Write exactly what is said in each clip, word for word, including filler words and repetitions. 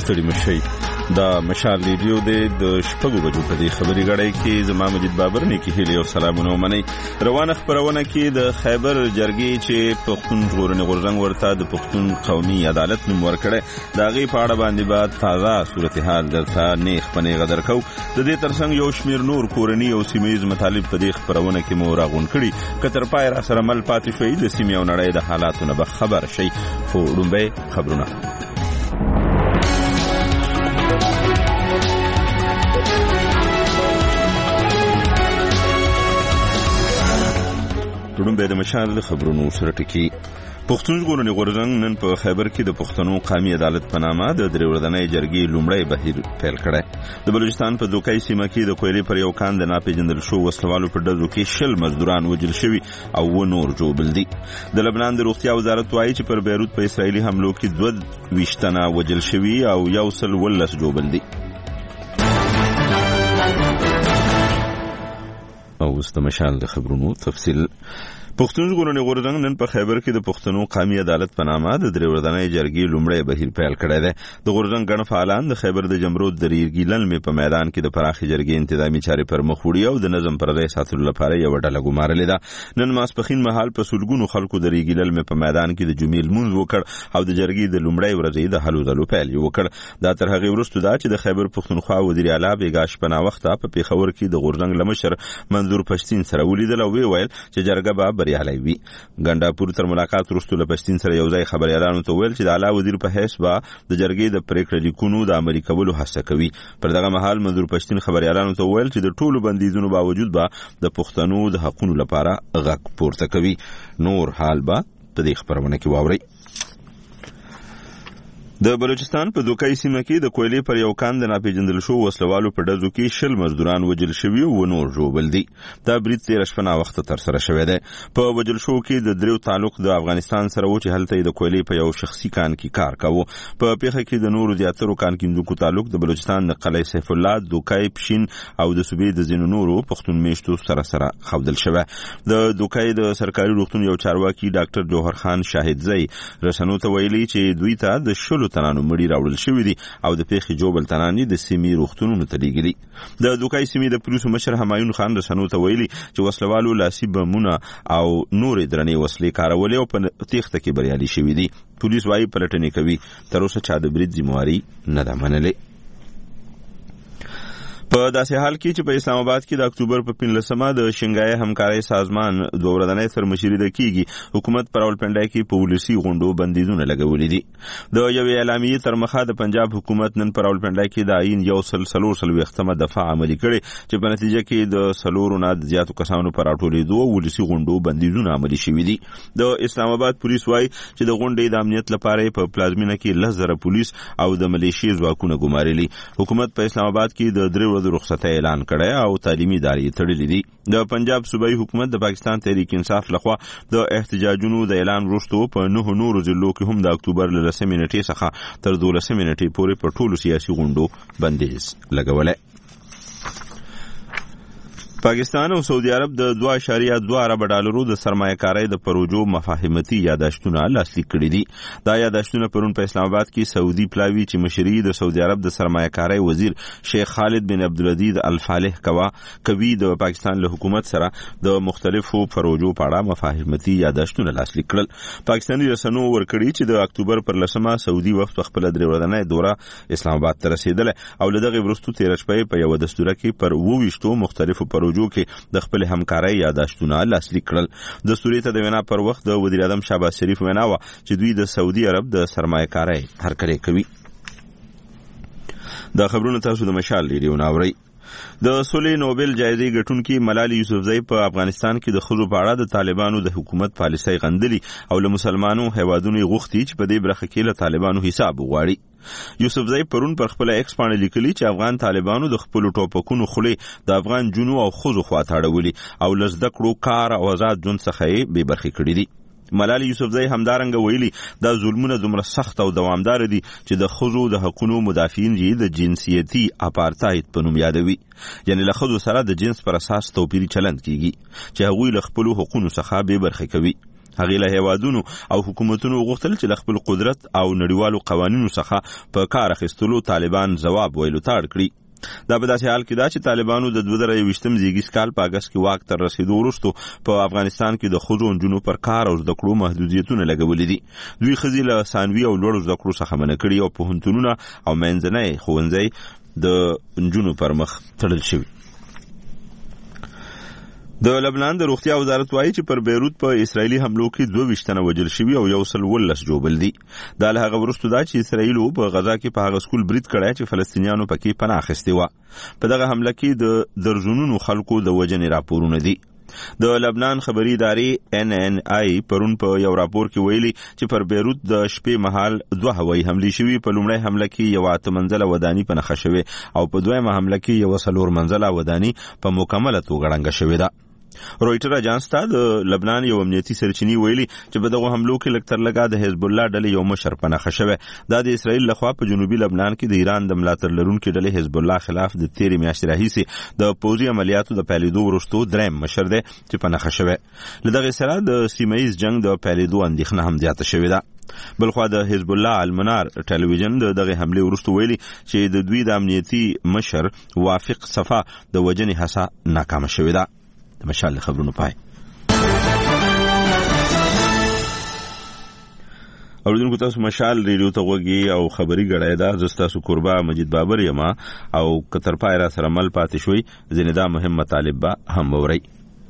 ستړي مشي دا مشال ریډیو د شپږو بجو په دې خبري غړای کې زما مجید بابر نه کې هلي او سلامونه مني روانه خبرونه کې د خیبر جرګې چې پښتون ژغورنې غورځنګ ورته د پښتون قومي عدالت نوم ورکړي دا غي په اړه باندې با تازه صورتحال درته نیخ پنې غدر کو د دې ترڅنګ یو شمیر نور کورنی او سیمایي مطالب په دې خبرونه کې مو راغون کړي کتر پای را سره مل پاتې شوی د سیمې او نړۍ د حالاتونو به خبر شي خو ډومبه خبرونه ډومبه د مشال خبرونو سره ټکی پښتون ژغورنې غورځنګ نن په خیبر کې د پښتنو قومي عدالت په نامه د درې ورځنۍ جرګې لومړی بهیر پیل کړی د بلوچستان په دوکای سیمه کې د کویلې پر یو کان د ناپېژندل شو وسلوالو په ډزو کې شل مزدوران وژل شوي او و نور ژوبل دي د لبنان د روغتیا وزارت وایي چې پر بیروت په اسرائیلي حملو کې دوه ویشت تنه وژل شوي او یو سل ولس ژوبل دي او اوس د مشال د خبرونو تفصیل پښتون ژغورنې غورځنګ نن په خیبر کې د پښتنو قومي عدالت په نامه د درې ورځنۍ جرګې لومړی بهیر پیل کړی دی د غورځنګ ګڼ فعالان د خیبر د جمرود د ریګي للمې په میدان کې د پراخې جرګې انتظامي چارې پر مخ وړي او د نظم پر ځای ساتلو لپاره یو ډله ګمارلې ده نن ماسپښین مهال په سلګونو خلکو د ریګي للمې په میدان کې د جمعې لمونځ وکړ او د جرګې د لومړۍ ورځې د هلو ځلو پیل وکړ دا تر هغې وروسته ده چې د خیبر پښتونخوا وزیر اعلی بیګا شپه ناوخته په پېښور کې د غورځنګ له مشر منظور پښتین سره ولیدل او ویل چې جرګه به بریالۍ وي ګنډاپور تر ملاقات وروسته له پښتین سره یو ځای خبريالانو ته ویل چې د اعلی وزیر په حیث به د جرګې د پریکړې لیکونو د عملي کولو هڅه کوي پر دغه مهال منظور پښتین خبريالانو ته ویل چې د ټولو بندیزونو باوجود به د پښتنو د حقوقو لپاره غږ پورته کوي نور حال به په دې خبرونه کې واوري د بلوچستان په دوکای سیمه کې د کویلې پر یو کان د ناپېژندل شو وسلوالو په ډزو کې شل مزدوران وژل شوي او نور ژوبل دي دا برید تېره شپه ناوخته ترسره شوی دی په وژل شو کې د دریو تعلق د افغانستان سره و چې هلته د کویلې په یو شخصي کان کې کار کاوه په پیښه کې د نورو زیاترو کان کیندونکو تعلق د بلوچستان د قلعه سیف الله دوکای پښین او د صوبې د ځینو نورو پښتون میشتو سره سره خودل شوی د دوکای د سرکاري روغتون یو چارواکي ډاکټر جوهر خان شاهدزئی رسنو ته ویلي چې دوی ته د شلو تنانو مړي راوړل شوي دي او د پیښې جوبل تنانې د سیمې روغتونونو ته لیږلي د دوکای سیمې د پولیسو مشر همایون خان رسنو ته ویلي چې وسلوالو لاسي بمونه او نورې درنې وسلې کارولې او په تېښته کې بریالي شوي دي پولیس وایي پلټنې کوي تر اوسه چا د برید ذمواري نه ده منلې په داسې حال کې چې په اسلام آباد کې د اکتوبر په پنځلسمه د شنګای همکارۍ سازمان دوه ورځنۍ سرمشري د کیږي حکومت پر راولپنډای کې په ولسي غونډو بندیزونه لګولي دي د یوې اعلامیې تر مخه د پنجاب حکومت نن پر راولپنډای کې د عین یو سل څلور څلوېښتمه دفعه عملي کړې چې په نتیجه کې د څلورو نه زیاتو کسانو پر راټولېدو ولسي غونډو بندیزونه عملي شوي دي د اسلام آباد پولیس وایي چې د غونډې د امنیت لپاره په پلازمینه کې لس زره پولیس او د ملیشي ځواکونه ګمارلي حکومت په اسلام آباد کې د درې د رخصتۍ اعلان کړی او تعلیمي ادارې تړلې دي د پنجاب صوبایي حکومت د پاکستان تحریک انصاف لخوا د احتجاجونو د اعلان وروسته په نهو نورو ضلعو کې هم د اکتوبر له لسمې نیټې څخه تر دولسمې نیټې پورې په ټولو سیاسي غونډو بندیز لګولی پاکستان او سعودي عرب د دوه اعشاریه دوه ارب ډالرو د سرمایه‌کارۍ د پروژو مفاهمتي یاداشتونه لاسلیک کړي دي دا یاداشتونه پرون په اسلام آباد کې سعودي پلاوی چې مشري د سعودي عرب د سرمایه‌کارۍ وزیر شیخ خالد بن عبدالعزیز الفالح کوا کوي د پاکستان له حکومت سره د مختلفو پروژو په اړه مفاهمتي یاداشتونه لاسلیک کړل پاکستاني رسنیو ورکړي چې د اکتوبر پر لسمه سعودي وخت خپل درې ورځنۍ دوره اسلام آباد ته رسیدله او له دغه وروسته تېره شپه په یو دستوره کې پر وویشتو مختلفو پروژو کې د خپل همکارۍ یاداشتونه لاسلیک کړل دستوري ته د وینا پر وخت د وزیر اعظم شهباز شریف وینا و چې دوی د سعودي عرب د سرمایه‌کارۍ هرکلی کوي دا خبرونه تاسو د مشال ریډیو ناوړئ د سولې نوبل جایزې ګټونکي ملالۍ یوسفزۍ په افغانستان کې د ښځو په اړه د طالبانو د حکومت پالیسۍ غندلي او له مسلمانو هیوادونو غوښتي چې په دې برخه کې له طالبانو حساب وغواړي یوسفزۍ پرون پر خپل ایکس باندې لیکلي چې افغان طالبانو د خپل ټوپکونو خولې د افغان جنو او ښځو خواته اړولي او له زده کړو کار او آزاد ژوند څخه یې بې برخې کړي دي ملالۍ یوسفزۍ همدارنګه ویلي دا ظلمونه دومره سخت او دوامدار دي چې د ښځو د حقونو مدافعین یې د جنسیتي اپارتاید په نوم یادوي یعنی له ښځو سره د جنس پر اساس توپیري چلند کیږي چې هغوی له خپلو حقونو څخه بې برخې کوي هغې له هیوادونو او حکومتونو غوښتل چې له خپل قدرت او نړیوالو قوانینو څخه په کار اخیستلو طالبان ځواب ویلو ته اړ کړي. دا په داسې حال کې دا چې طالبانو د دوه زره یوویشتم زیږدیز کال په اګست کې واک ته رسیدو وروسته په افغانستان کې د ښځو او نجونو پر کار او زده کړو محدودیتونه لګولي دي. دوی ښځې له ثانوي او لوړو زده کړو څخه منع کړي او پوهنتونونه او منځنی ښوونځي د نجونو پر مخ تړل شوي. د لبنان د روغتیا وزارت وایي چې پر بیروت په اسرایلی حملو کې دوه ویشت تنه وژل شوي او یو سل ولس جوبل دي. دا له هغه وروسته ده چې اسرایلو په غزا کې په هغه سکول برید کړی چې فلسطینیانو پکې پناه اخیستې وه. په دغه حمله کې د درجنونو خلکو د وژنې راپورونه دي. د لبنان خبري ادارې ان ان آی پرون په یو راپور کې ویلي چې پر بیروت د شپې مهال دوه هوایي حملې شوي. په لومړۍ حمله کې یو اته منزله وداني په نښه شوې او په دویمه حمله کې یو څلور منزله وداني په مکمله توګه ړنګه شوې ده. رویټر اجانس ته د لبنان یو امنیتي سرچینې ویلي چې په دغه حملو کې لږ تر لږه د حزب الله ډلې یو مشر په نښه شوی. دا د اسرائیل لخوا په جنوبي لبنان کې د ایران د ملاتړ لرونکي ډلې حزب الله خلاف د تیرې میاشتې راهیسې د پوځي عملیاتو د پیلېدو وروسته دریم مشر دی چې په نښه شوی. له دغې سره د سیمه ییز جنګ د پیلېدو اندېښنه هم زیاته شوې ده. بلخوا د حزب الله المنار ټلویزیون د دغه حمله وروسته ویلي چې د دوی د امنیتي مشر وافق صفا د وژنې هڅه ناکامه شوې ده. د مشال خبرونو پای. اوریدونکو تاسو مشال ریډیو ته غوږی او خبري غړای دا زستا سو قربا مجید بابر یما او کتر پای را سره مل پاتې شوي زنده مهم مطالب به هم ووري.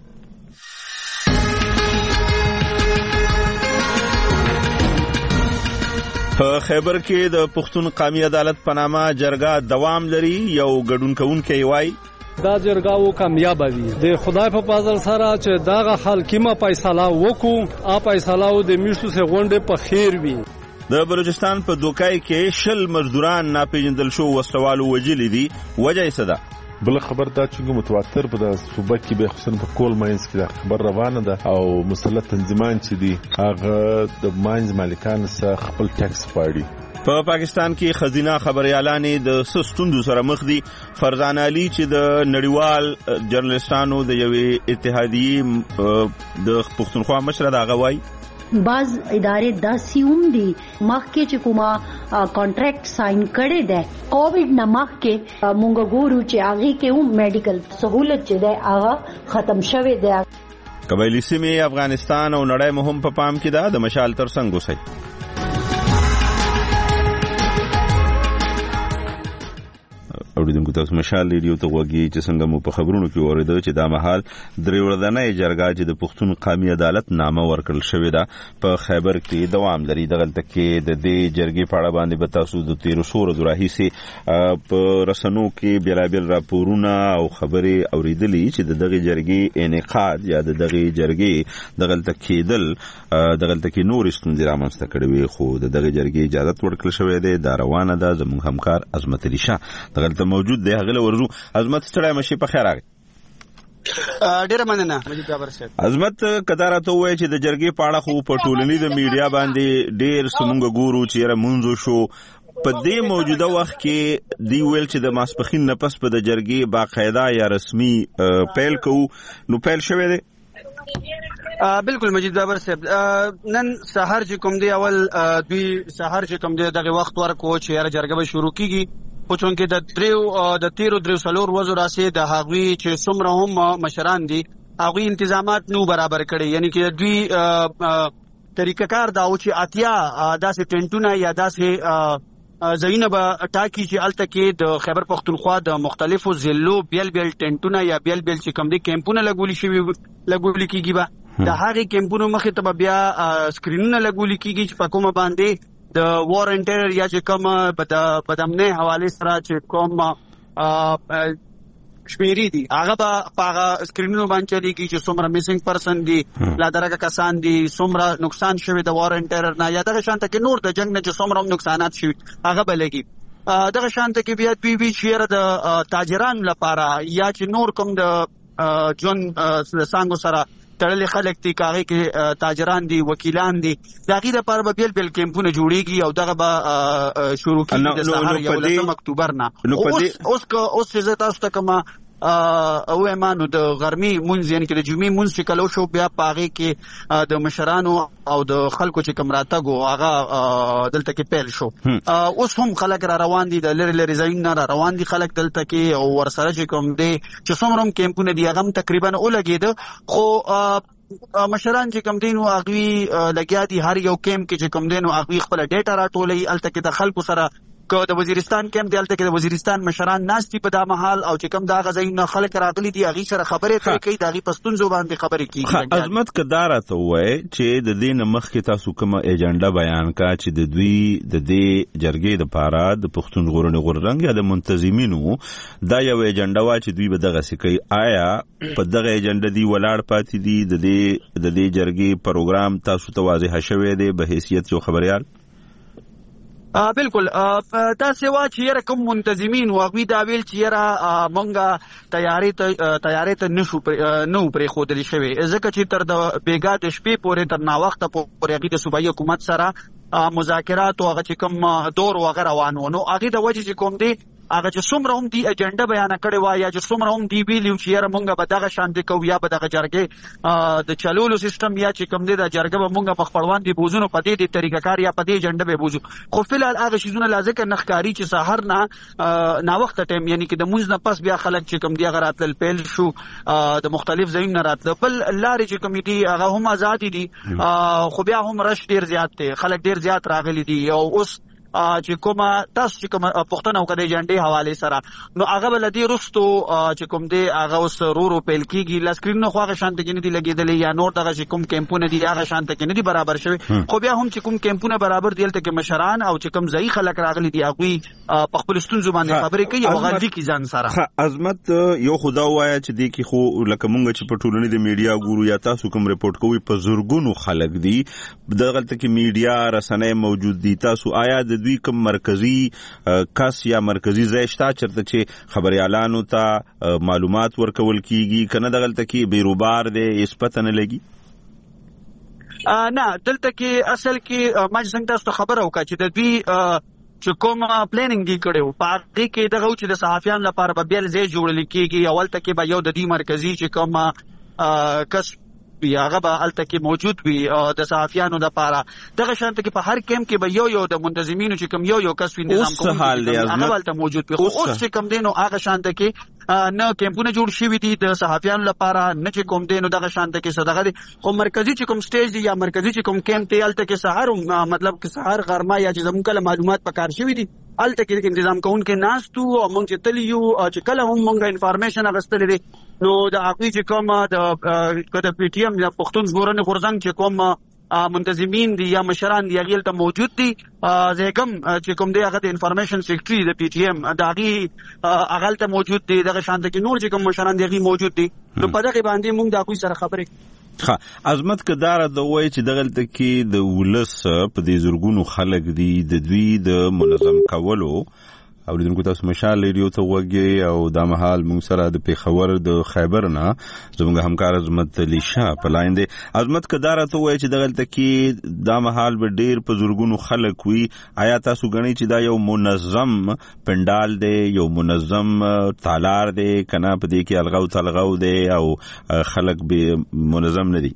په خیبر کې د پښتون قومي عدالت په نامه جرګه دوام لري. یو ګډون کوونکی وایي دا جرګاو کامیاب وي د خدای په فضل سره چې داغه حکیمه فیصله وکړو. ا فیصله د میشتو سه غونډه په خیر وي. د بلوچستان په دوکای کې شل مزدوران ناپېژندل شو وسوالو وجلي دي. وجه یې څه ده؟ بل خبر دا چې متواتر په د صوبه کې به خصوصا په کول ماینز کې خبر روانه ده او مسلط تنظیمان چې دي هغه د ماینز مالکان سره خپل ټیکس پاړي. په پاکستان کې خزینه خبريالانې د سستوندو سره مخ دي. فرزان علي چې د نړیوال جرنالستانو د یوې اتحادیې د پښتونخوا مشر دا غوي بعض ادارې داسې هم دي مخکې چې کومه کانټریکټ ساين کړي ده کووډ نه مخکې مونږ ګورو چې هغه کې هم میډیکل سہولت چې ده هغه ختم شوه ده. قبایلی سیمې افغانستان او نړۍ مهم په پام کې ده. د مشال ترڅنګ اوسئ. اوریدونکو تاسو مشال ریډیو ته غوږی چې څنګه مو په خبرونو کې اوریدل چې دا مهال درې ورځنۍ جرګه چې د پښتون قومي عدالت نامه ورکړل شوې ده په خیبر کې دوام لري. دغلته کې د دې جرګې په اړه باندې به تاسو د تیرو څو ورځو راهیسې په رسنیو کې بیلابیل راپورونه او خبرې اوریدلې چې د دغه جرګې انعقاد یا د دغه جرګې دغلته کېدل دغلته کې نور ستونزې رامنځته کړې وي. خو د دغه جرګې اجازه ورکړل شوې ده. دا روانه ده. زموږ همکار عظمت علي شاه دغلته موجود دی. هغه ورزو عظمت ستړی مشي په خیر راغی. ډیره مننه مجید بابر صاحب. عظمت کدارته وای چې د جرګې پاړه خو په ټولنیز میډیا باندې ډیر سمونګ ګورو چې را مونږ شو په دې موجوده وخت کې دی ویل چې د ماسپخین نه پس په د جرګې باقاعده یا رسمي پیل کوو نو پیل شوی دی. بالکل مجید بابر صاحب نن سحر چې کوم دی اول دوی سحر چې کوم دی دغه وخت ورکو چې یاره جرګه به شروع کیږي. خو چونکې د دریو د تیرو دریو څلور ورځو راځي د هغوی چې څومره هم مشران دي هغوی انتظامات نو برابر کړي. یعنی چې دوی طریقه کار دا او چې اتیا داسې ټینټونه یا داسې ځایونه به ټاکي چې هلته کې د خیبر پښتونخوا د مختلفو ضلعو بیل بیل ټینټونه یا بیل بیل چې کوم دي کیمپونه لګولي شوي لګولي کېږي. به د هغې کیمپونو مخې ته به بیا سکرینونه لګولي کېږي چې په کومه باندې د وارنټر یا چې کوم په دمنه حواله سره چې کوم شمیري دي هغه په هغه سکرینونو باندې چلیږي چې څومره میسنګ پرسن دي لا درګه کسان دي څومره نقصان شوی د وارنټر نه یا دغه شانته کې نور د جنگ نه چې څومره نقصانات شوي هغه بلګي. دغه شانته کې بیا دوی وی چیرې د تاجران لپاره یا چې نور کوم د جون سانګو سره تړلې خلک دي کاغه کې تاجران دي وکیلان دي دغه لپاره به بیل بیل کیمپونه جوړیږي او دغه به شروع کیږي د سهار یو لسم اکتوبر نه. اوس اوس اوس چې تاسو ته کومه او ایمانو د غرمي مونږ یعنی کې د جمعې مونږ چې کلو شو بیا پاغه کې د مشرانو او د خلکو چې کوم راتګو هغه دلته کې پیل شو. اوس هم خلک را روان دي، د لری لری ځایونه را روان دي خلک دلته کې، او ورسره چې کوم دي چې څومره هم کیمپونه دي هغه تقریبا ولګېده، خو مشران چې کوم دین او اغوی لګیا دي هر یو کیمپ کې چې کوم دین او اغوی خپل ډیټا راټولې الته کې د خلکو سره که د وزیرستان کیمپ دی الته کې د وزیرستان مشران ناشتي په دا محل او چې کوم دا غزاینه خلک راغلي دي هغه سره خبرې کوي د پښتون زبان دی خبرې کوي. عظمت کدار ته وای چې د دین مخ کې تاسو کومه ایجنډا بیان کا چې د دوی د دې جرګې د پاره د پښتون غورن غوررنګ یا د منتظمینو دا یو ایجنډا وا چې دوی به دغه سکی آیا په دغه ایجنډا دی ولاړ پاتې دي د دې د دې جرګې پروګرام تاسو ته واضح شوی دی به حیثیت یو خبريال؟ بالکل دا سوا چې یره کوم منتظمین واغوی دا ویل چې یره مونږه تیاری ته تیاری ته نشو نو پرې خودلی شوی ځکه چې تر د بیګا د شپې پورې تر نا وخت پورې هغه د صوبایي حکومت سره مذاکرات او هغه چې کوم دور وغیرہ روانو نو هغه د وجه چې کوم دی هغه چې څومره هم دی ایجنډا بیان کړي وای یا چې څومره هم دی ویلو چې یره مونږه به دغه شانتي کوو یا به دغه جرګې د چلولو سیستم یا چې کوم دی د جرګه به مونږه په خپلوان دی بوزونو په دې د طریقه کار یا په دې ایجنډا به بوزو. خو فلحال هغه شیزونه لازم نخکاری چې سحر نه نا وخت ټیم یعنی کې د مونږ نه پس بیا خلک چې کوم دی هغه راتل پیل شو د مختلف ځایونو نه راتل بل لارې چې کمیټي هغه هم آزاد دي خو بیا هم رش ډیر زیات دی خلک ډیر زیات راغلي دي او اوس چې کومه تاسو چې کومه پښتنه وکړي جنډي حواله سره نو هغه بلدي رستو چې کوم دی هغه اوس رورو پیل کیږي لاسکرین نو خو هغه شانت کې نه دی لګیدلې یا نور دغه چې کوم کیمپونه دي هغه شانت کې نه دی برابر شوی خو بیا هم چې کوم کیمپونه برابر دی تل کې مشران او چې کوم ځای خلک راغلي دي هغه په خپل ستونزو باندې خبرې کوي او غلطي کی ځان سره. عظمت یو خدا وایا چې دی کې خو لکه مونږ چې په ټولنې د میډیا ګورو یا تاسو کوم ریپورت کوي په زورګونو خلک دي دغه تل کې میډیا رسنۍ موجود دي تاسو آیا د دوی کوم مرکزی کس یا مرکزی ځای شته چرته چې خبريالانو ته معلومات ورکول کیږي کنه دغه تل کې بیروبار دی اسپته نه لګي؟ نه دلته کې اصل کې ما څنګه تاسو خبر او کا چې د دوی چې کوم پلانینګ دی کړو په هغه کې دغه چې د صحافیانو لپاره به بیل ځای جوړل کیږي اول ته کې به یو د دې مرکزی چې کوم کس هغه به الته کې موجود وي د صحافیانو د پاره دغه شانت کې په هر کیمپ کې به یو یو د منتظمینو چې کوم یو یو کس وي نظام کوي هغه الته موجود وي خو اوس چې کوم دینو هغه شانت کې نه کیمپونه جوړ شوي دي د صحافیانو لپاره نه چې کوم دینو دغه شانت کې صدقه دي خو مرکزی چې کوم سټیج دی یا مرکزی چې کوم کیمپ دی الته کې سحر مطلب کې سحر غرمه یا چې زموږ کله معلومات پکار شوي دي الته کې تنظیم کوونکې ناس تو او موږ چې تلیو چې کله هم موږ انفارمیشن اغستلې دي نو د اقوی چې کوم د کده پی ټی ایم یا پښتون ژغورنې غورځنګ چې کوم منتظمین دي یا مشران دي هغه ته موجود دي زګم چې کوم دی هغه د انفارمیشن سیکریټری د پی ټی ایم د هغه هغه ته موجود دي دغه شانت کې نور چې کوم مشران دي هغه موجود دي نو په دغه باندې موږ د اقوی سره خبرې ها عظمت کدار د وای چې دغه ته کې د ولس په دې زورګونو خلک دي د دوی د منظم کولو او لیدونکو تاسو مشال ریډیو ته وګورئ او دا مهال موږ سره د پیښور د خیبر نه زموږ همکار عظمت علی شاه په لاین دی. عظمت کدار ته وای چې دغه ته کې دا مهال به ډیر په زورګونو خلک وي آیا تاسو غنئ چې دا یو منظم پندال دی یو منظم تالار دی کنه په دې کې الغاو تلغاو دی او خلک به منظم نه دي؟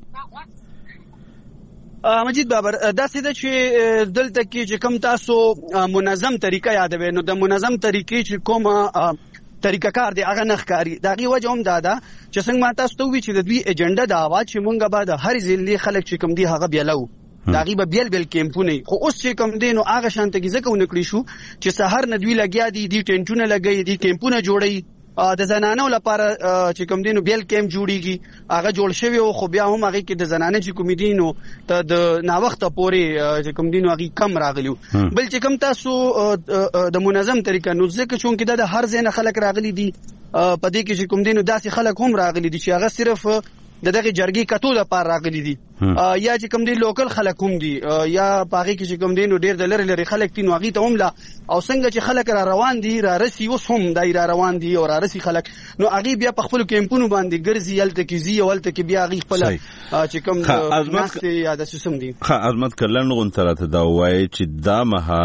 مجید بابر دا سیده چې دلته کې چې کوم تاسو منظم طریقه یادوي نو د منظم طریقې چې کوم طریقه کار دی هغه نخکاری دا غي وجه هم دا ده چې څنګه ما تاسو ته وی چې د دوی ایجنډا دا وا چې مونږه بعد هر ځلې خلک چې کوم دی هغه بیلو دا غي به بیل بیل کیمپونه خو اوس چې کوم دی نو هغه شانت کې ځکه ونکړی شو چې سحر نه دوی لګیا دي دي ټینټونه لګي دي کیمپونه جوړي د زنانو لپاره چې کوم دینو بیل کیمپ جوړیږي هغه جوړ شوی او خو بیا هم هغه کې د زنانه چې کوم دینو ته د نا وخت پورې چې کوم دینو هغه کم راغلیو بل چې کوم تاسو د منظم طریقه نو ځکه چې کې د هر ځای خلک راغلي دي په دې کې چې کوم دینو داسې خلک هم راغلي دي چې هغه صرف د دغه جرګې کتو د پار راغلي دي یا چې کوم دي لوکل خلک هم دي یا پاغي کې چې کوم دي نو ډیر د لری لری خلک دي نو هغه ته هم لا او څنګه چې خلک را روان دي را رسی اوس هم دای را روان دي او را رسی خلک نو هغه بیا په خپل کیمپونو باندې ګرځي یلته کې زی ولته کې بیا هغه خپل چې کوم ناس یا د سیستم دي. ها عظمت کلن غون تر ته دا وای چې دا محل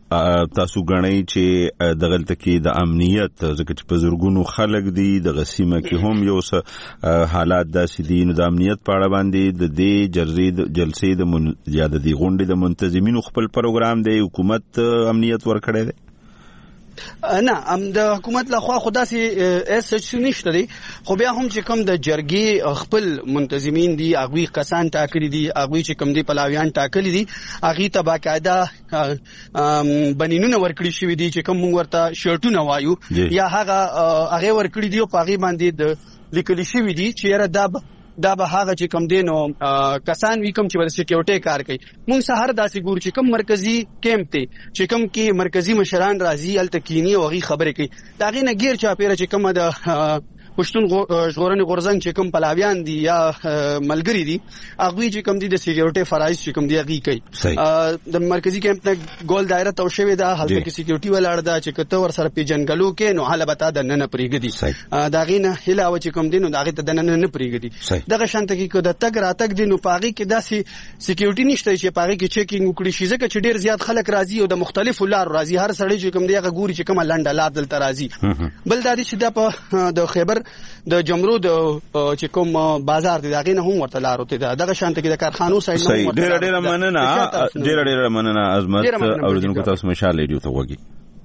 تاسو غنئ چې دغلت کې د امنیت ځکه چې په زورګونو خلک دي د غسیمه کې هم یو څه حالات داسې دي نو د امنیت په اړه باندې د دې جلسې جلسې د زیادتي غونډې د منتظمینو خپل پروګرام دی حکومت امنیت ورکړی دی نه ام د حکومت له خوا خدا سي اس اچ نشته دي خو بیا هم چې کوم د جرګي خپل منتظمین دي اغوی کسان ټاکلي دي اغوی چې کوم دي پلاویان ټاکلي دي اغي ته باقاعده بنینونه ورکړي شوی دي چې کوم موږ ورته شرټونه وایو یا هغه هغه ورکړي دي او پاغي باندې د لیکل شوی دي چې یاره دا دا به هغه چې کم دینو کسان وی کم چې ول سکیورټي کار کوي مونږ سهار داسې ګور چې کم مرکزی کیمپ ته چې کم کې مرکزی مشران راځي التکینی او غي خبرې کوي دا غي نه غیر چا پیره چې کم د پښتون ژغورنې غورزنګ چې کوم پلاویان دي یا ملګری دي هغه چې کوم دي د سکیورټي فرایض چې کوم دي هغه کوي د مرکزی کیمپ نه ګول دایره تو شوی دا هلته کې سکیورټي ولاړ دا چې کته ور سره پیجنګلو کې نو حاله بتا د نن پریګدي دا غي نه هله او چې کوم دي نو دا غي ته د نن نه پریګدي دغه شانت کې کو د تګ راتګ دي نو پاغي کې داسې سکیورټي نشته چې پاغي کې چیکینګ وکړي شي ځکه چې ډیر زیات خلک راځي او د مختلفو لار راځي هر سړی چې کوم دی هغه ګوري چې کوم لنډه لار دلته راځي بل دا چې د په د خیبر د جمرود چې کوم بازار دی داغه نه هم ورته لار وته دغه شانت کې د کارخانو سایډ نه ورته ډیر ډیر مننه ډیر ډیر مننه عظمت اوریدونکو تاسو مشال ریډیو ته وګورئ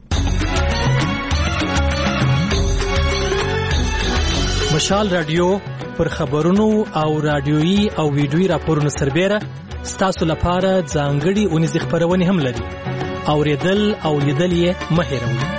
مشال رادیو پر خبرونو او رادیويي او ویډیويي راپورونو سربېره ستاسو لپاره ځانګړي اونیز خبرونه هم لري اوریدل او لیدل یې مه هېروئ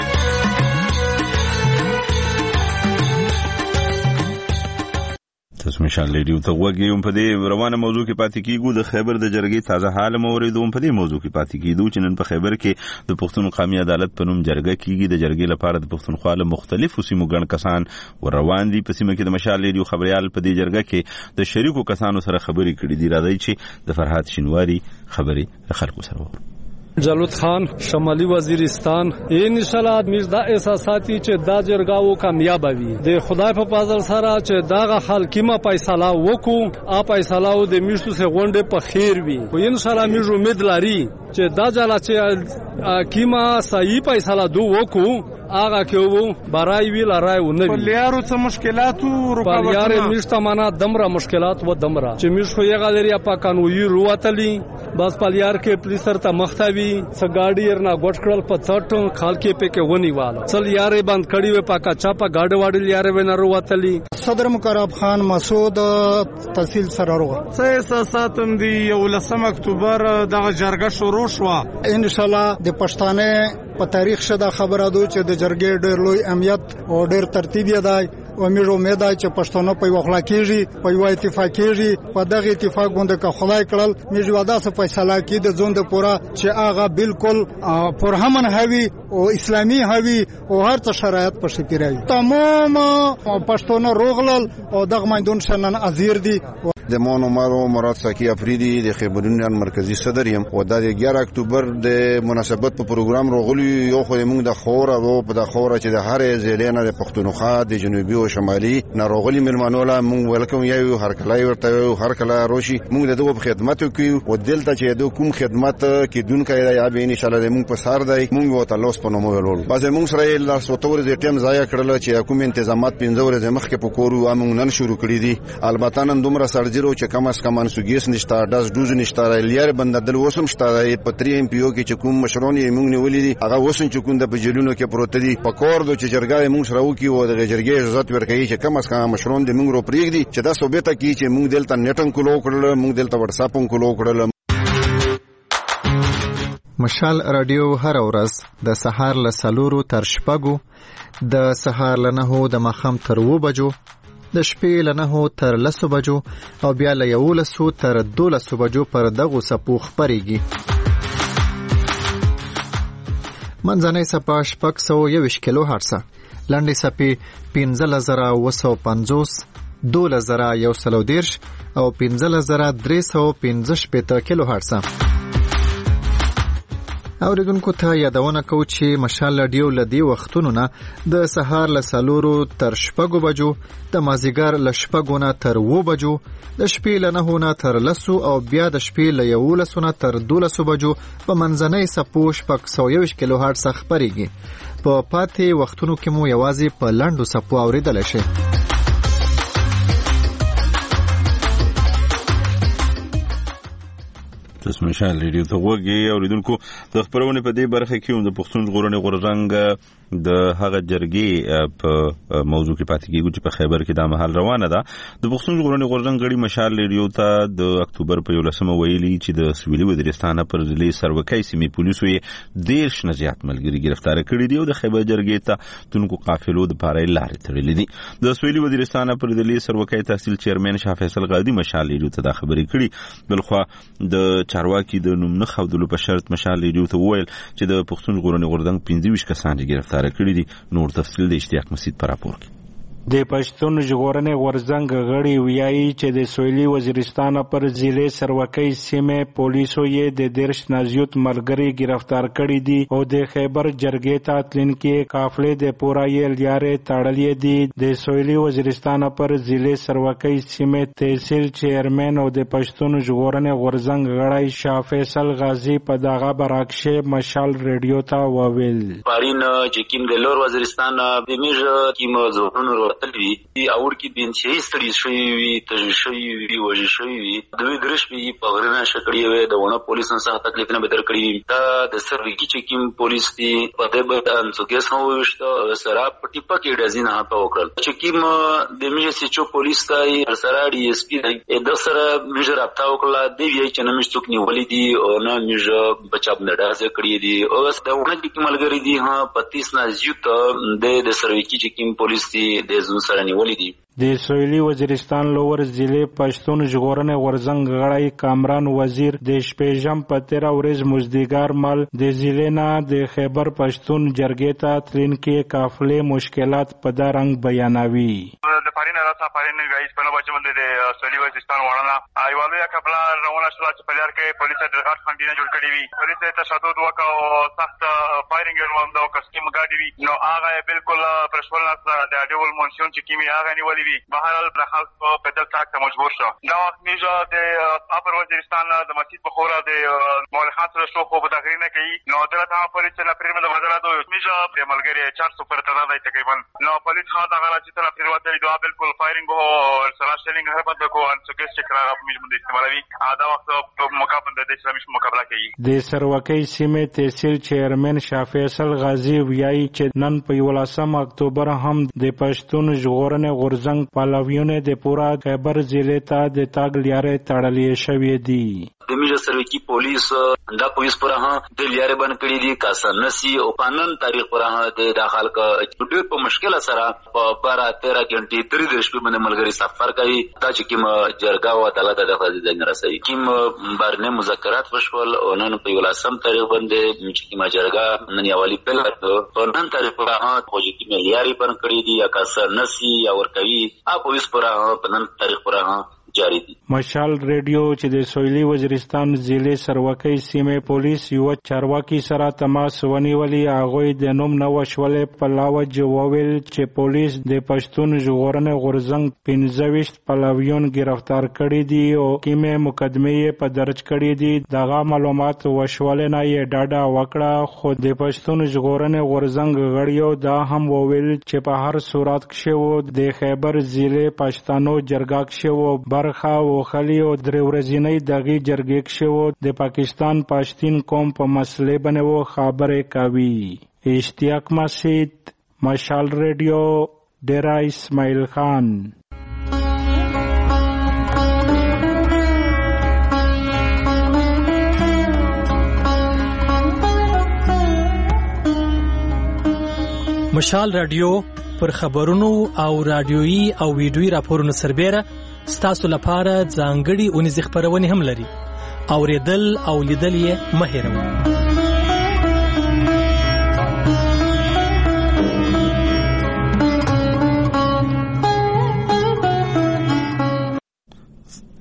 تاسو مشال ریډیو ته وګورئ په دې روانه موضوع کې پاتې کیږو د خیبر د جرګې تازه حال موریدو په دې موضوع کې پاتې کیدو چې نن په خیبر کې د پښتون قومي عدالت په نوم جرګه کیږي د جرګې لپاره د پښتونخوا له مختلفو سیمو ګڼ کسان ور روان دي په سیمه کې د مشال ریډیو خبريال په دې جرګه کې د شریکو کسانو سره خبرې کړې دي راځي چې د فرحات شینواری خبرې خلکو سره وو جلوت خان شمالي وزیرستان ان شاء الله موږ دا احساساتي چې دا جرګاو کامیاب وي د خدای په فضل سره چې دا حکیمه فیصله وکړو ا فیصله د میشتو سه غونډه په خیر وي او ان شاء الله موږ امید لري چې دا ځل چې حکیمه صحیح فیصله دو وکړو آغا کې وو برای وی لارای و نه وی لیارو څه مشکلات او رکاوټونه یاره میشته معنا دمره مشکلات و دمره چې میش خو یې غلري په قانوني رواتلی بس پلیار کې پلیسر ته مختوي سګاډي ورنا غټ کړل په څټ خال کې په کې ونی والا چل یاره بند کړي و پاکا چاپا گاډ واډل یاره ونه رواتلی صدر مقرب خان مسعود تحصیل سرارو څه احساساتم دی یو لسم اکتوبر دغه جرګه شروع شو ان شاء الله د پښتانه په تاریخ شدا خبره دو چې د جرګې ډېر لوی امنیت او ډېر ترتیب یې دی او موږ امید ده چې پښتون په یو خلا کېږي په یو اتفاق کېږي په دغه اتفاق باندې که خدای کړل موږ وعده سره فیصله کړي د ژوند پورا چې هغه بالکل پرهمن هوي او اسلامي هوي او هر څه شرایط په شپیرای تمام پښتون روغلل او دغه میدان شنن ازیر دي د مون عمر مراد ساکی افریدی د خبرونیان مرکزی صدر یم او د اګیار اکتوبر د مناسبت په پروګرام روغلی یو خو موږ د خوره او په د خوره چې د هر ځلینه د پښتونخوا د جنوبي او شمالي ناروغلی ملمنوله موږ ولکم یو هر کله ورته هر کله روشي موږ دغه خدمت کوي او دلته چې د کوم خدمت کې دونکو یا به ان شاء الله موږ په سار دی موږ وته لوس په نومو ولول بس موږ سره لا سوتور د ټیم ضایع کړل چې کوم تنظیمات پنځور د مخ کې په کورو موږ نن شروع کړی دي البته نن دومره سرجرو چې کم از کم انسوګیس نشته داس دوز نشته لیار بنددل وسم شته په تری ام پی او کې چې کوم مشرون یې موږ نیولې دي هغه وسن چې کوم د بجلونو کې پروت دي په کور د چې جرګه موږ سره وکي او د جرګې عزت ورکړي چې کم از کم مشرون د موږ رو پریږدي چې دا ثابته کی چې موږ دلته نټن کولو کړل موږ دلته واتس اپ کولو کړل مشال رادیو هر ورځ د سهار له سلورو تر شپږو د سهار له نهو د ماښام تر اوو بجو د شپې له نهو تر لسو بجو او بیا له یولسو تر دولسو بجو پر دغو څپو خپرېږي. منځنۍ څپه شپږ سوه یوویشت کیلو هرڅه، لنډې څپې پنځلس زره اوه سوه پنځوس، دولس زره یو سل او دېرش او پنځلس زره درې سوه پنځه شپېته کیلو هرڅه. اوریدونکو ته یادونه کوو چې مشال رادیو لدی وختونو نه د سهار له سلورو تر شپږو بجو، د مازیګر له شپږو نه تر اوو بجو، د شپې له نهو نه تر لسو او بیا د شپې له یولسو نه تر دولسو بجو په منځنۍ څپو شپږ سوه یوویشت کیلو هرټز خپرېږي. په پاتې وختونو کې مو یوازې په لنډو څپو اورېدلی شئ. تاسو مشال ریډیو ته وګورئ. اوریدونکو د خبرونه په دې برخه کې هم د پښتون ژغورنې غورځنګ د هغه جرګې په موضوع کې پاتې کېږو چې په خیبر کې دا مهال روانه ده. د پښتون ژغورنې غورځنګ غړي مشال ریډیو ته د اکتوبر په یولسمه ویلي چې د سویلي وزیرستان پر ضلع سروکۍ سیمې پولیسو یې دیرش نه زیات ملګري ګرفتار کړي دي او د خیبر جرګې ته تونکو قافلو د پاره لارې تړلې دي. د سویلي وزیرستان پر ضلع سروکۍ تحصیل چیرمن شاه فیصل غادي مشال ریډیو ته دا خبرې کړي. بلخوا د چارواکي د نوم نه خودلو په شرط مشال ریډیو ته وویل چې د پښتون ژغورنې غورځنګ پنځه ویشت کسان ګرفتار کړي دي. نور تفصیل د اشتیاق مسید پر راپور کې. د پښتون ژغورنې غورځنګ غړي ویایي چې د سویلي وزیرستان پر ضلع سروکۍ سیمې پولیسو یې د دیرش نه زیات ملګري ګرفتار کړي دي او د خیبر جرګې ته تلونکي قافلې د پوره یې لارې تړلې دي. د سویلي وزیرستان پر ضلع سروکۍ سیمې تحصیل چیرمن او د پښتون ژغورنې غورځنګ غړي شاه فیصل غازي په دغه برعکس مشال ریډیو ته وویل پارین چې کوم د لور وزیرستان د میژ کوم زورونو تلوي اور کې د انشي ستړي شوی وي تجربه شوی وي وجه شوی وي د وی درش په پغرنه شکړی وي د ونه پولیس سره تکلیف نه بدر کړی دا د سروکی چې کوم پولیس دی په دې باندې انڅو کیس نو وشته سره پټی پکې ډزین نه په وکړل چې کوم د میژ سچو پولیس ته سره ډي اس پی د سره میژ رابطه وکړه دی وی چې نه مشتوک نیولې دي او نه میژ بچاب نه ډازه کړی دي او د ونه کې ملګری دي ها پتیس نه زیات د د سروکی چې کوم پولیس دی د زون سره نیولې دي. د سویلي وزیرستان لور ضلع پښتون ژغورنې غورځنګ غړی کامران وزیر د شپږم په تیره ورځ مزدګار مال د ضلع نه د خیبر پښتون جرګې ته تلونکي قافلې مشکلات په دا رنګ بیانوي. د پارینه راته پارینه غایس په نوبه چې د سویلي وزیرستان وړاندې ایوالو یا قبل روانه شو چې په لار کې پولیس د غاټ خندینه جوړ کړی وي. پولیس ته تشدد وکاو سخت فایرینګ روان دا کسکیم گاډي وي نو هغه بالکل پرشول نه د اډیول مونسیون چې کیمي هغه نیولې وي بهرحال د خلکو په دل تاک ته مجبور شو. دا وخت میجا د اپر وزیرستان د مسجد بخورا د مولوی خان سره شو خو په دغری نه کوي نو دلته هم پولیس نه پرېمه د بدلاتو میجا د ملګری چارسو پر تر راځي تقریبا نو پولیس ها دا غلا چې تر پرېوته دی دا بالکل فایرینګ او سره شیلینګ هر بده کو ان څه چې کراغه په میجا باندې استعمالوي دا وخت په مقابله د اسلامي مقابله کوي. د سروکۍ سیمې تحصیل چیرمن شاه فیصل غازي ویایي چې نن په یولسم اکتوبر هم د پښتون ژغورنې غورځنګ پلویونه د پورا خیبر ضلع ته د تاګ لارې تړلې شوې دي. د میجا سروکی پولیس دا پولیس پر ها د لارې باندې کړی دي کاسن نسی او قانون تاریخ پر ها د داخل کا ډېر په مشکل سره په بارا تیرہ غنټې تری د شپې باندې ملګری سفر کوي دا چې کوم جرګه او عدالت د خځې د رسېږي کوم بارنه مذاکرات وشول او نن په یولسم تاریخ باندې چې کوم جرګه نن یوالي بل په نن تاریخ پر ها خوځي کوم لارې باندې کړی دي یا کاسن نسی یا ور کوي ا پولیس پر ها په نن تاریخ پر ها جاری دي. مشال ریډیو چې د سویلي وزیرستان ضلع سروکۍ سیمې پولیس یو چارواکي سره تماس ونیولي هغه د نوم نو شولې په لاوج وویل چې پولیس د پښتون ژغورنې غورځنګ پنځه ویشت پلویون گرفتار کړي دي او کیمه مقدمه په درج کړي دي. دغه معلومات وشول نه یې ډاډه وکړه خو د پښتون ژغورنې غورځنګ غړیو دا هم وویل چې په هر صورت کې د خیبر ضلع پښتنو جرګه کې برخه او خلی او درې ورځې دغه جرګې کې د پاکستان پښتون قوم په مسلې باندې خبرې کوي. اشتیاق مسید مشال ریډیو ډیرا اسماعیل خان. مشال رادیو پر خبرونو او رادیويي او ویډیويي راپورونو سربېره ستاسو لپاره ځانګړي اونیزې خپرونې هم لري. اوریدل او لیدل یې مه هېروئ.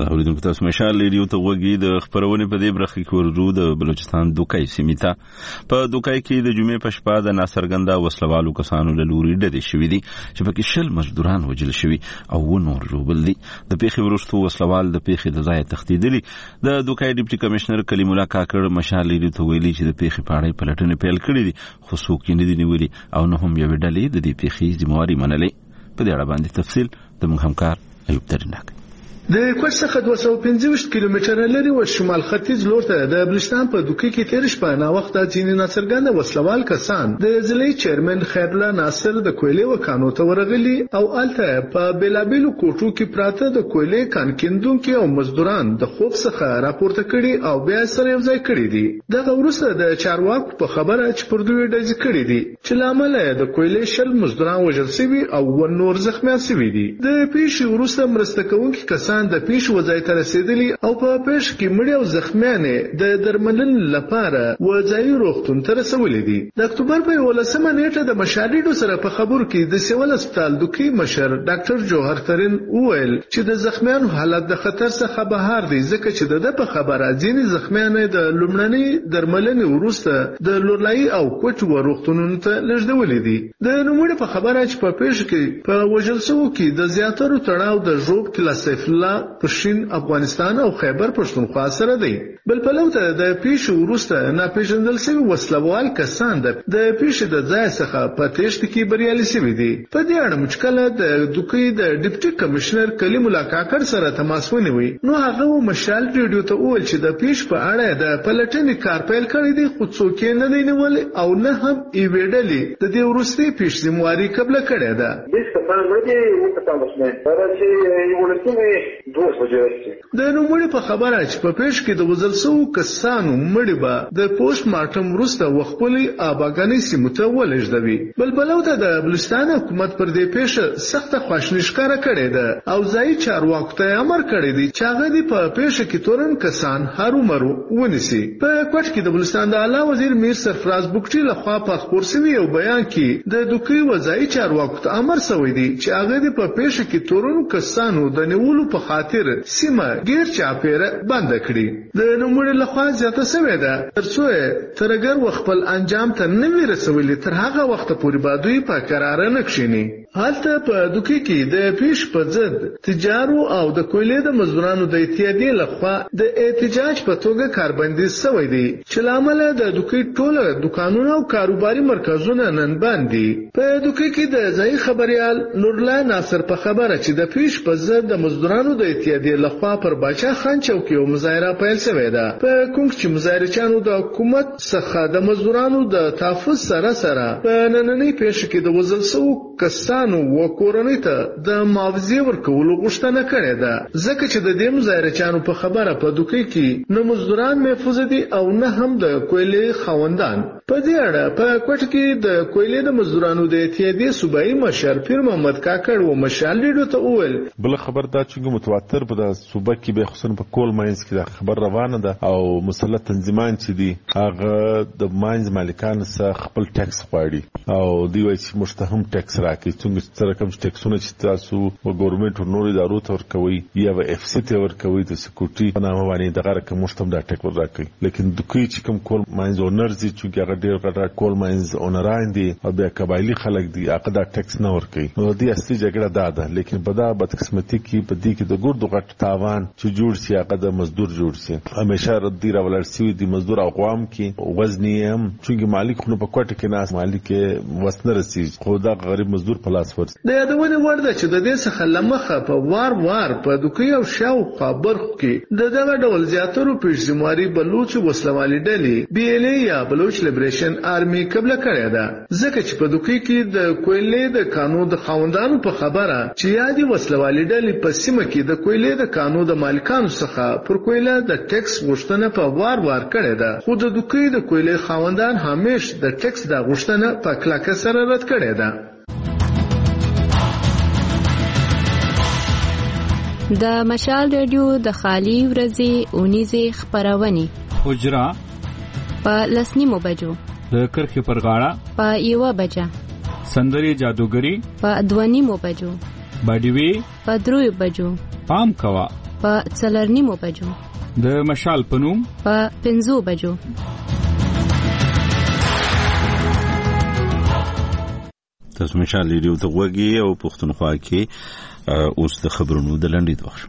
اوریدونکو تاسو مشال ریډیو ته وګورئ. د خبرونه په دې برخه کې ورجو د بلوچستان دوکای سیمیتا په دوکای کې د جمعې په شپه د ناصرګندا وسلوالو کسانو له لوري ډډې شوې دي چې پکې شل مزدوران وژل شوي او و نور ژوبل دي. د پیښې وروسته وسلوال د پیښې د ځای تښتېدلي. د دوکای ډیپټي کمشنر کلیم الله کاکړ مشال ریډیو ته ویلي چې د پیښې په اړه پلټنې پیل کړې دي خو څوک یې نه دي نیولي او نه هم یوې ډلې د دې پیښې ذمہواري منلې. په دې اړه باندې تفصیل د موږ همکار ایوب ترناک. د کوټ څخه دوه سوه پنځه ویشت کیلومتره لري و شمال ختیځ لور ته د بلوچستان په دوکې کې تیر شپه نا وخت ځینې ناصرګنده وسلوال کسان د ضلعي چیرمن خیرالله ناصر د کویلې وکانو ته ورغلي او الته په بیلابیلو کوټو کې پراته د کویلې کان کیندونکو او مزدوران د خوب څخه راپورته کړي او بیا سره یو ځای کړي دي. دغه وروسته د چارواکو په خبره چې پر دوی ډزې کړي دي چې لامل د کویلې شل مزدوران وژل شوي او و نور زخمیان شوي دي. د پیښې وروسته مرسته کوونکي کسان د پیښ وځای ته رسیدلی او په پیښ کې مړي او زخمیان د درملنې لپاره وځایي روغتون ته رسولي دي. د اکتوبر په یولسمه نیټه د مشاریډو سره په خبرو کې د سیول هسپتال دوکي مشر ډاکټر جوهر ترين وویل چې د زخمیانو حالت د خطر څخه بهر دی ځکه چې د په خبره ځینې زخمیان د لومړنۍ درملنې وروسته د لورلای او کوټ روغتونونو ته لږدولي دي. د نوموړي په خبره چې په پیښ کې په وژل شوو کې د زیاترو تړاو د ژوب کلا سیف الله پښین افغانستان او خیبر پښتونخوا سره دی. بل پلو ته د پیښې وروسته ناپېژندل شوي وسلوال کسان د پیښې د ځای څخه په تېښته کې بریالي شوي دي. په دې اړه موږ کله د دوکۍ د ډیپټي کمشنر کلیم الله کاکړ سره تماس ونیوی نو هغه مشال ریډیو ته وویل چې د پیښې په اړه د پلټنې کار پیل کړی دی خو څوک یې نه دی نیولی او نه هم یوې ډلې د دې وروستۍ پیښې ذمہواري قبله کړې ده. د نوموړي په خبره چې په پیښ کې د وژل شوو کسانو مړي به د پوسټ مارټم وروسته وخپلې آباګانې سیمو ته ولېږدوي. بل پلو ته د بلوچستان حکومت پر دې پیښه سخته خواشیني ښکاره کړې ده او ځایي چارواکو ته امر کړی دی چې هغه دې په پیښه کې تورن کسان هرومرو ونیسي. په کوټ کې د بلوچستان د اعلی وزیر میر سرفراز بوکټي لخوا په خپور شوي یو بیان کې د دوکۍ وځایي چارواکو ته امر شوی دی چې هغه دې په پیښه کې تورن کسانو د نیولو په خاطر سیمه غیر چاپیره بند کړي. د نوموړي لخوا زیاته شوې ده ترڅو ترګر وخپل انجام ته نه وي رسولي تر هغه وخت پورې به دوی په قرار نه کښیني. هلته په دوکۍ کې د پیښ په ضد تجارو او د کویلې د مزدورانو د اتحادیې لخوا د احتجاج په توګه کاربندي شوی دی چې لامل د دوکۍ ټوله دکانونه او کاروباري مرکزونه نن بند دي. په دوکۍ کې د ځای خبريال نورلا ناصر په خبره چې د پیښ په ضد د مزدورانو د اتحادیې لخوا پر باچا خان چوکۍ او مظاهره پیل شوې ده. په کوم چې مظاهرچیانو د حکومت څخه د مزدورانو د تحفظ سره سره په نننۍ پیښه کې د وژل شوو کسانو و کورنۍ ته د معاوضې ورکولو غوښتنه کړې ده ځکه چې د دې مظاهرچیانو په خبره په دوکۍ کې نه مزدوران محفوظ دي او نه هم د کویلې خاوندان. په دې اړه په کوټ کې د کویلې د مزدورانو د اتحادیې صوبایي مشر پیر محمد کاکړ و مشال ریډیو ته وویل بل خبر دا چې متواتر په د صوبه کې به خصوصا په کول ماینز کې د خبر روانه ده او مسلط تنظیمان چې دي هغه د ماینز مالکان سره خپل ټیکس غواړي او دوی وايي چې مستهم ټیکس راکړي څنګه چې رقم ټیکسونه چې تاسو و ګورنمنت او نور ادارو ته ورکوي یا و اف سی ته ورکوي د سکیورټي په نامه باندې دغه رقم مستهم دا ټیکس راکړي. لیکن دوی چې کوم کول ماینز اونرز چې هغه ډېر غټه کول ماینز اونران دي او بیا قبایلی خلک دي هغه دا ټیکس نه ورکوي. نو دې اصلي جګړه دا ده. لیکن په دا بدقسمتي کې په دې کې د ګردو غټ تاوان چې جوړ شي هغه د مزدور جوړ شي. همیشه ردی راولر شي د مزدور اقوام کې وزنی هم چې مالک خو په کوټه کې ناس مالک وسنه رسي خو دا غریب مزدور په لاس ورس. د یادونه ورده چې د دې څخه لمخه په وار وار په دوکۍ او شاوخوا برخو کې د دغه ډول زیاترو پیشماري بلوچ وسلوالي ډلې بي ال اي یا بلوچ لیبریشن آرمي قبل کړی ده ځکه چې په دوکۍ کې د کویلې د قانون د خاوندانو په خبره چې یادي وسلوالي ډلې په سیمه کې د کویلې د قانون د مالکانو څخه پر کویله د ټیکس غوښتنه په وار وار کړې ده خو د دوکۍ د کویلې خاوندان همیش د ټیکس د غوښتنه په کلکه سره رد کړې ده. د مشال ریډیو د خالی ورځې اونیزې خبرونه حجرا په لسنیمو بجو د کرخې پر غاړه په یوه بجه سندري جادوګری په دوه نیمو بجو باډیوي په دریو بجو پام کوا په څلرنیمو بجو، د مشال په نوم په پنځو بجو. تاسو مشال ریډیو ته وګورئ او پښتونخوا کې اوس د خبرونو د لنډید وخت.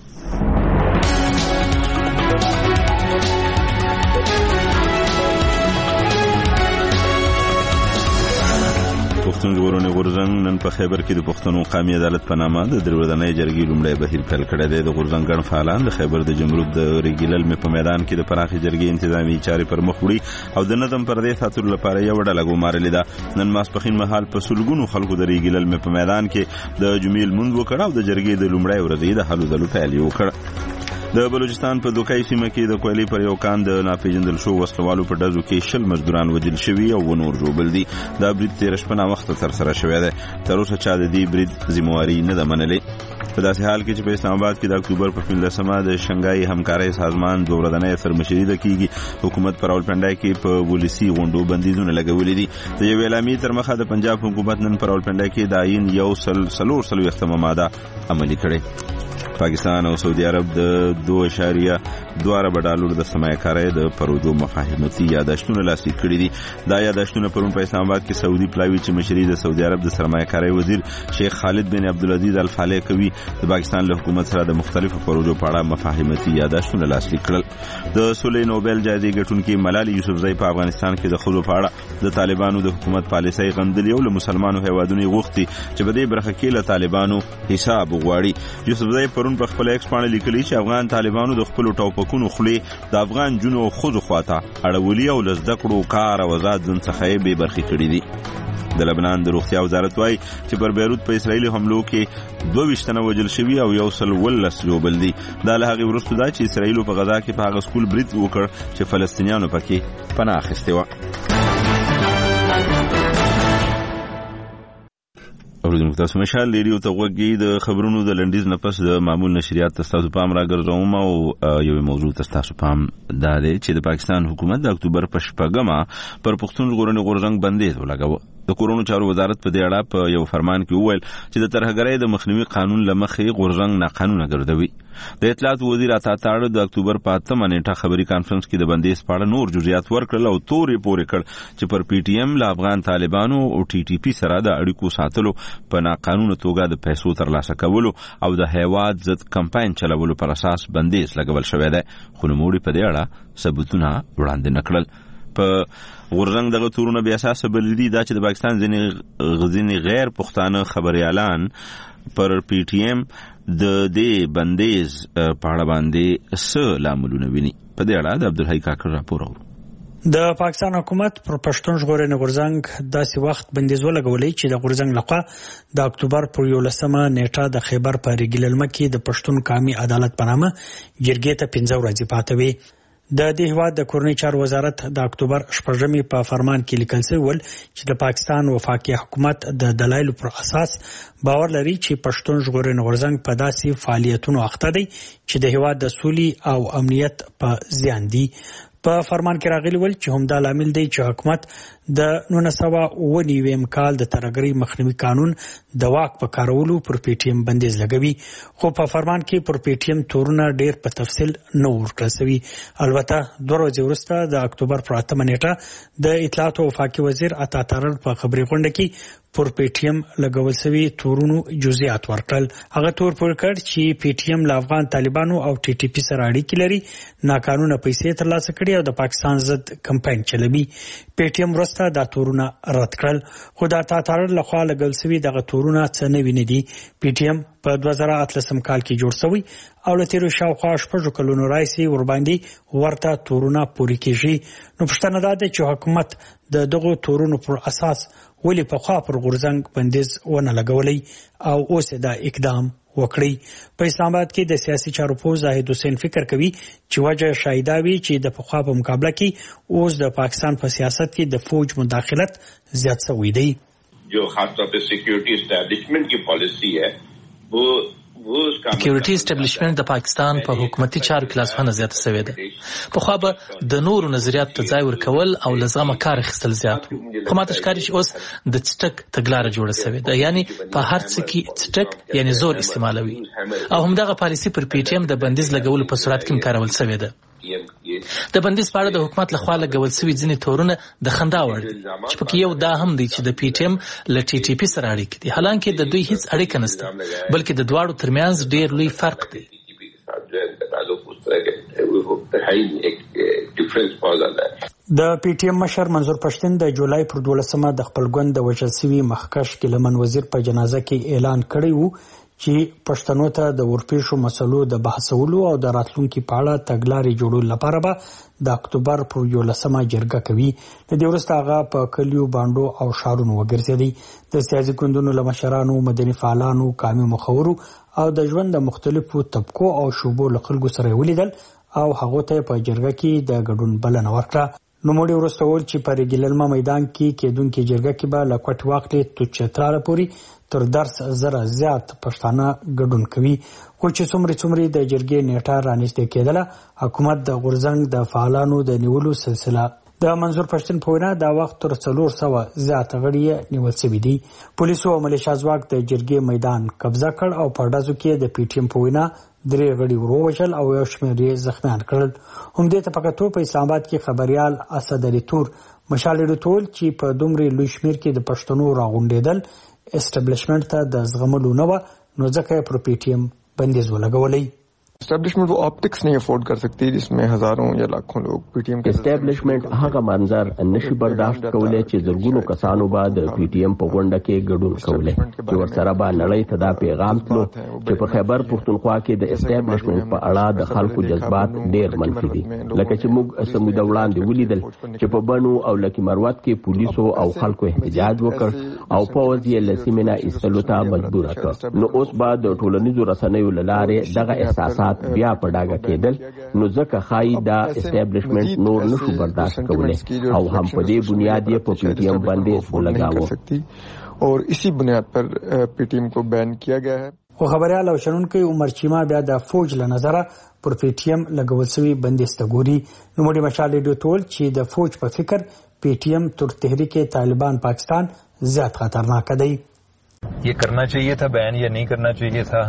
پښتون ژغورنې غورځنګ نن په خیبر کې د پښتنو قومي عدالت په نامه د درې ورځنۍ جرګې لومړی بهیر پیل کړی دی. د غورځنګ ګڼ فعالان د خیبر د جمرود د ریګیلل مې په میدان کې د پراخې جرګې انتظامي چارې پر مخ وړي او د نظم پردې ساتلو لپاره یو ډله ګومارلې ده. نن ماسپښین مهال په سلګونو خلکو د ریګیلل مې په میدان کې د جمعې لمونځ وکړ او د جرګې د لومړۍ ورځې د هلو ځلو پیل یې وکړ. د بلوچستان په دوکۍ سیمه کې د کویلې پر یو کان د ناپېژندل شو وسلوالو په ډزو کې شل مزدوران وژل شوي او نور ژوبل دي. دا برید تېره شپه ناوخته ترسره شوی دی. تر اوسه چا د دې برید ذمهواري نه ده منلې. په داسې حال کې چې په اسلام آباد کې د اکتوبر په پنځلسمه د شنګای همکارۍ سازمان دوه ورځنۍ سرمشري ده کېږي. حکومت په راولپنډۍ کې په ولسي غونډو بندیزونه لګولي دي. د یوې اعلامیې تر مخه د پنجاب حکومت نن په راولپنډۍ کې د آیین یو سل څلور څلوېښتمه ماده عملي کړې. پاکستان او سعودي عرب د دوه اعشاریه دوه اربه ډالرو د سرمایه کارۍ د پروژو مفاهمتي یاداشتونه لاسلیک کړي دي. دا یاداشتونه پرون په اسلام آباد کې سعودي پلاوي چې مشري د سعودي عرب د سرمایه کارۍ وزیر شیخ خالد بن عبدالعزیز الفالح کوي د پاکستان له حکومت سره د مختلفو پروژو په اړه مفاهمتي یاداشتونه لاسلیک کړل. د سولې نوبل جایزې ګټونکي ملالۍ یوسفزۍ په افغانستان کې د ښځو په اړه د طالبانو د حکومت پالیسۍ غندلې او له مسلمانو هیوادونو یې غوښتي چې په دې برخه کې له طالبانو حساب وغواړي. یوسفزۍ پرون په خپل ایکس باندې لیکلي چې افغان طالبانو د خپل ټوپکونو خولې د افغان جنو او ښځو خواته اړولي او له زده کړو کار او آزاد ژوند څخه یې بې برخې کړي دي. د لبنان د روغتیا وزارت وایي چې پر بیروت په اسرائیلي حملو کې دوه ویشت تنه وژل شوي او یو سل ولس ژوبل دي. دا له هغې وروسته ده چې اسرائیلو په غزا کې په هغه سکول برید وکړ چې فلسطینیانو پکې پناه اخیستې وه. اوریدونکو تاسو مشال ریډیو ته وګورئ. د خبرونو د لنډیز نه پس د معمول نشریات تاسو پام راګرځوم او یو موضوع تاسو پام دا دی چې د پاکستان حکومت د اکتوبر په شپږمه پر پښتون ژغورنې غورځنګ بندیز ولګاوه. د کورونو چارو وزارت په دې اړه په یو فرمان کې وویل چې د ترهګرۍ د مخنیوي قانون له مخې غورځنګ ناقانونه ګرځوي. د اطلاعات وزیر عطا تاړه د اکتوبر په اتمه نیټه خبري کانفرنس کې د بندیز په اړه نور جزئیات ورکړل او تورې پورې کړ چې پر پی ټی ایم له افغان طالبانو او ټي ټي پی سره د اړیکو ساتلو په ناقانونه توګه د پیسو ترلاسه کولو او د هیواد ضد کمپاین چلولو پر اساس بندیز لګول شوی دی. خو نوموړي په دې اړه ثبوتونه وړاندې نه کړل. په غورځنګ دغه تورونه بیا اساس بلدي دا چې د پاکستان ځینې ځینې غیر پښتانه خبريالان پر پی ټی ایم د دې بندیز په اړه باندې څه لاملونه ویني. په دې اړه د عبدالحی کاکړ راپور اورو. د پاکستان حکومت پر پښتون ژغورنې غورځنګ داسې وخت بندیز ولګولې چې د غورځنګ لخوا د اکتوبر پر یولسمه نیټه د خیبر په ریګیللمه کې د پښتون قومي عدالت په نامه جرګې ته پنځه ورځې پاتې وې. د دې هیواد د کورنۍ چارو وزارت د اکتوبر شپږمې په فرمان کې لیکل شوی چې د پاکستان وفاقي حکومت د دلایلو پر اساس باور لري چې پښتون ژغورنې غورځنګ په داسې فعالیتونو اخته دی چې د هیواد د سولې او امنیت په زیان دي. په فرمان کې راغلی ول چې همدا لامل دی چې حکومت د نولس سوه اوه نوي کال د ترهګرۍ مخنیوي قانون د واک په کارولو پر پی ټی ایم بندیز لګوي. خو په فرمان کې پر پی ټی ایم تورونه ډیر په تفصیل نه ورکړل شوي. البته دوه ورځې وروسته د اکتوبر پر اتمه نیټه د اطلاعات او وفاقي وزیر عطا تاړل په خبري غونډه کې پر پی ټی ایم لګول شوي تورونو جزئیات ورکړل. هغه تور پور کړ چې پی ټی ایم له افغان طالبانو او ټي ټي پی سره اړیکې لري، ناقانونه پیسې ترلاسه کړي او د پاکستان ضد کمپاین چلوي. پی ټی ایم وروسته دا تورونه رد کړل. خو د عطا تاړل لخوا لګول شوي دغه تورونه څه نه ویني دي. پی ټی ایم په دوه زره اتلسم کال کې جوړ شوی او له تیرو شاوخوا شپږو کلونو راهیسې ورباندې ورته تورونه پورې کېږي. نو پوښتنه دا ده چې حکومت د دغو تورونو پر اساس ولې پخوا پر غورځنګ بندیز ونه لګولی او اوس دا اقدام وکړي. په اسلام آباد کې د سیاسي چارو پوه زاهد حسین فکر کوي چې وجه شایده وي چې د پخوا په مقابله کې اوس د پاکستان په سیاست کې د فوج مداخلت زیات شوی دی. जो खासतौर पे सिक्योरिटी एस्टैब्लिशमेंट की पॉलिसी है वो سکیورټي اسټابلیشمنت د پاکستان په حکومتي چارو کې لاسوهنه زیاته شوې ده. پخوا به د نورو نظریاتو ته ځای ورکول او له زغمه کار اخیستل زیات وو، خو ماته ښکاري چې اوس د څټک تګلاره جوړه شوې ده، یعنی په هر څه کې څټک یعنی زور استعمالوي، او همدغه پالیسي پر پی ټی ایم د بندیز لګولو په صورت کې کارول شوې ده. د بندیز په اړه د حکومت لخوا لګول شوي ځینې تورونه د خندا وړ دي، چې پکې یو دا هم دی چې د پی ټی ایم له ټي ټي پي سره اړیکې دي، حالانکه د دوی هیڅ اړیکه نشته، بلکې د دواړو ترمنځ ډېر لوی فرق دی. د پی ټی ایم مشر منظور پښتين د جولای پر دولسمه د خپل ګوند د وژل شوي مخکښ ګیلمن وزیر په جنازه کې اعلان کړی وو چې پښتنو ته د ورپېښو مسلو د بحثولو او د راتلونکي په اړه تګلارې جوړولو لپاره به د اکتوبر پر یولسمه جرګه کوي. د دې وروسته هغه په کلیو، بانډو او ښارونو وګرځېدی. د سیاسي ګوندونو له مشرانو، مدني فعالانو، قومي مخورو او د ژوند د مختلفو طبقو او شعبو له خلکو سره ولیدل او هغه ته په جرګه کې د ګډون بلنه ورکړه. نوموړي وروسته وویل چې په ریګللما میدان کې کېدونکې جرګه کې به له کوټ واخلې تر چتراله پورې تر درس زره زیات پښتانه ګډون کوي. خو چې څومره څومره د جرګې نیټه رانږدې کېدله، حکومت د غورځنګ د فعالانو د نیولو سلسله د منظور پښتين په وینا دا وخت تر څلور سوه زیات غړي نیول شوي دي. پولیسو او ملیشیا ځواک د جرګې میدان قبضه کړ او په ډزو کې د پی ټی ایم په وینا درې غړي ورووژل او یو شمېر یې زخمیان کړل. همدې ته په کتو په اسلام آباد کې خبريال اسد علي تور مشال ډټول چې په دومره لوی شمېر کې د پښتنو راغونډېدل اسټابلیشمنت ته د زغملو نه و، نو ځکه پر پی ټی ایم بندیز ولګولی. اسٹیبلشمنٹ وہ آپٹکس نہیں افورڈ کر سکتی جس میں ہزاروں یا لاکھوں لوگ پی ټي ایم اسټیبلشمنت هغه منظر نشي برداشت کولای چې زرګونو کسانو به د پی ټي ایم په غونډه کې ګډون کولای، چې ورسره به نړۍ ته دا پیغام تلو چې په خیبر پښتونخوا کې د اسټیبلشمنت په اړه د خلکو جذبات ډېر منفي دي، لکه چې موږ سموده وړاندې ولیدل چې په بنو او لکی مروت کې پولیسو او خلکو احتجاج وکړ او پوځ یې له سیمې نه ایستلو ته مجبور کړ. نو اوس به د ټولنیزو رسنیو له لارې دغه احساسات بیا په ډاګه کېدل، نو ځکه ښایي دا اسټیبلشمنت نور نشو برداشت کولی او هم په دې بنیاد یې په پی ټي ایم بندیز ولګاوه اور اسی بنیاد پر پی ټي ایم کو بین کیا گیا ہے. خو خبريال او شنونکي عمر چیما بیا د فوج له نظره پر پی ټي ایم لګول شوي بندیز ته ګوري. نوموړي مشال ډټول چې د فوج په فکر پی ټي ایم تر تحریک طالبان پاکستان زیات خطرناک دی. یہ کرنا چاہیے تھا بیان یا نہیں کرنا چاہیے تھا؟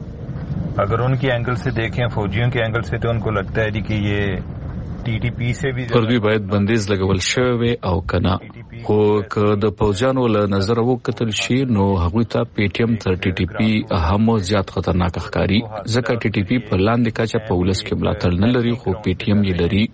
اگر ان کے اینگل سے دیکھیں، فوجیوں کے اینگل سے، تو ان کو لگتا ہے کہ یہ ٹی ٹی پی سے بھی پر دوی باید بندیز لګول شوی او کنه، خو که د پوځیانو له نظر وکتل شي نو هغوی ته پی ټي ایم تر ټي ټي پي هم زیات خطرناک ښکاري، ځکه ټي ټي پي په لاندې کچه په ولس کې ملاتړ نه لري، خو پی ټي ایم یې لري.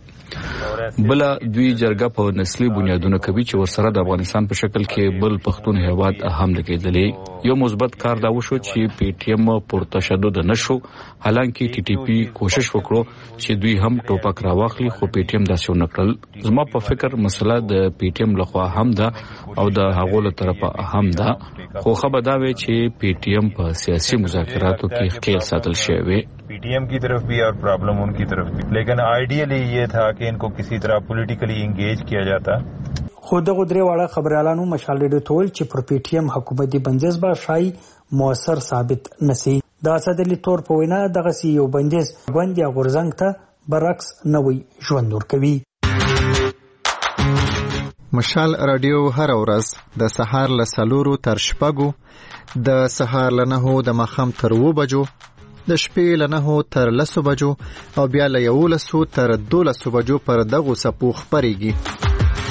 بله دوی جرګه په نسلي بنیادونه کوي چې ورسره د افغانستان په شکل کې بل پښتون هیواد هم لګېدلی. یو مثبت کار دا وشو چې پی ټي ایم پر تشدد نشو، حالانکه ټي ټي پي کوشش وکړو چې دوی هم ټوپک راواخلي، خو پی ټي ایم داسې ونه کړل. زما په فکر مسله د پی ټي ایم لخوا هم ده او د هغو له طرفه هم ده، خو ښه به دا وي چې پی ټي ایم په سیاسي مذاکراتو کې ښکیل ساتل شوی. پی ټي ایم کی طرف بھی اور پرابلم ان کی طرف بھی، لیکن آئیڈیلی یہ تھا کہ ان کو کسی طرح پولیټیکلی انگیج کیا جاتا. خو دغه درې واړه خبريالانو مشال ډټول چې پر پی ټي ایم حکومتي بندیز به شای موثر ثابت نسی. دا اسد علي تور په وینا دغه سی یو بندیز ګوند یا غورځنګ ته برعکس نوې ژوند ورکوي. مشال رادیو هر ورځ د سهار له څلورو تر شپږو، د سهار له نهو د ماښام تر اووه بجو، د شپې له نهو تر لسو بجو او بیا له یولسو تر دولسو بجو پر دغو څپو خپرېږي.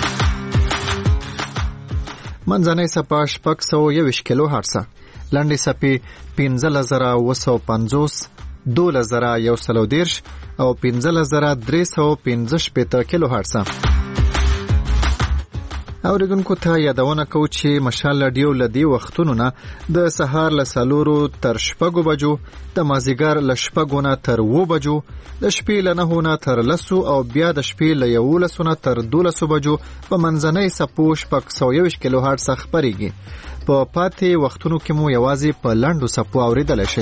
منځنۍ څپه شپږ سوه یوویشت کیلو هرڅه، لنډې څپې پنځلس زره اووه سوه پنځوس، دولس زره یو سل او دېرش او پنځلس زره درې سوه پنځه شپېته کیلو هرڅه. اوریدونکو ته یادونه کوو چې مشال رادیو له دې وختونو نه د سهار له څلورو تر شپږو بجو، د مازدیګر له شپږو نه تر اووه بجو، د شپې له نهو نه تر لسو او بیا د شپې له یولسو نه تر دولسو بجو په منځنۍ څپو شپږ سوه یوویشت کیلو هرڅه خپرېږي. په پاتې وختونو کې مو یوازې په لنډو څپو اورېدلی شئ.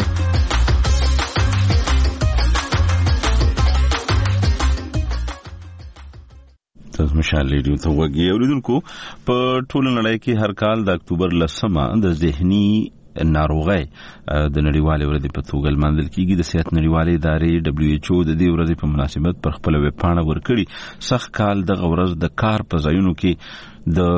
تاسو مشال ریډیو ته وګورئ. اوریدونکو په ټول نړۍ کې هر کال د اکتوبر لسمه د ذهني ناروغي د نړیوالې ورځې په توګه لمانځل کیږي. د صحت نړیوالې ادارې دبليو ایچ او د دې ورځې په مناسبت پر خپل ویب پاڼه ورکړي سخت کال دغه ورځ د کار په ځایونو کې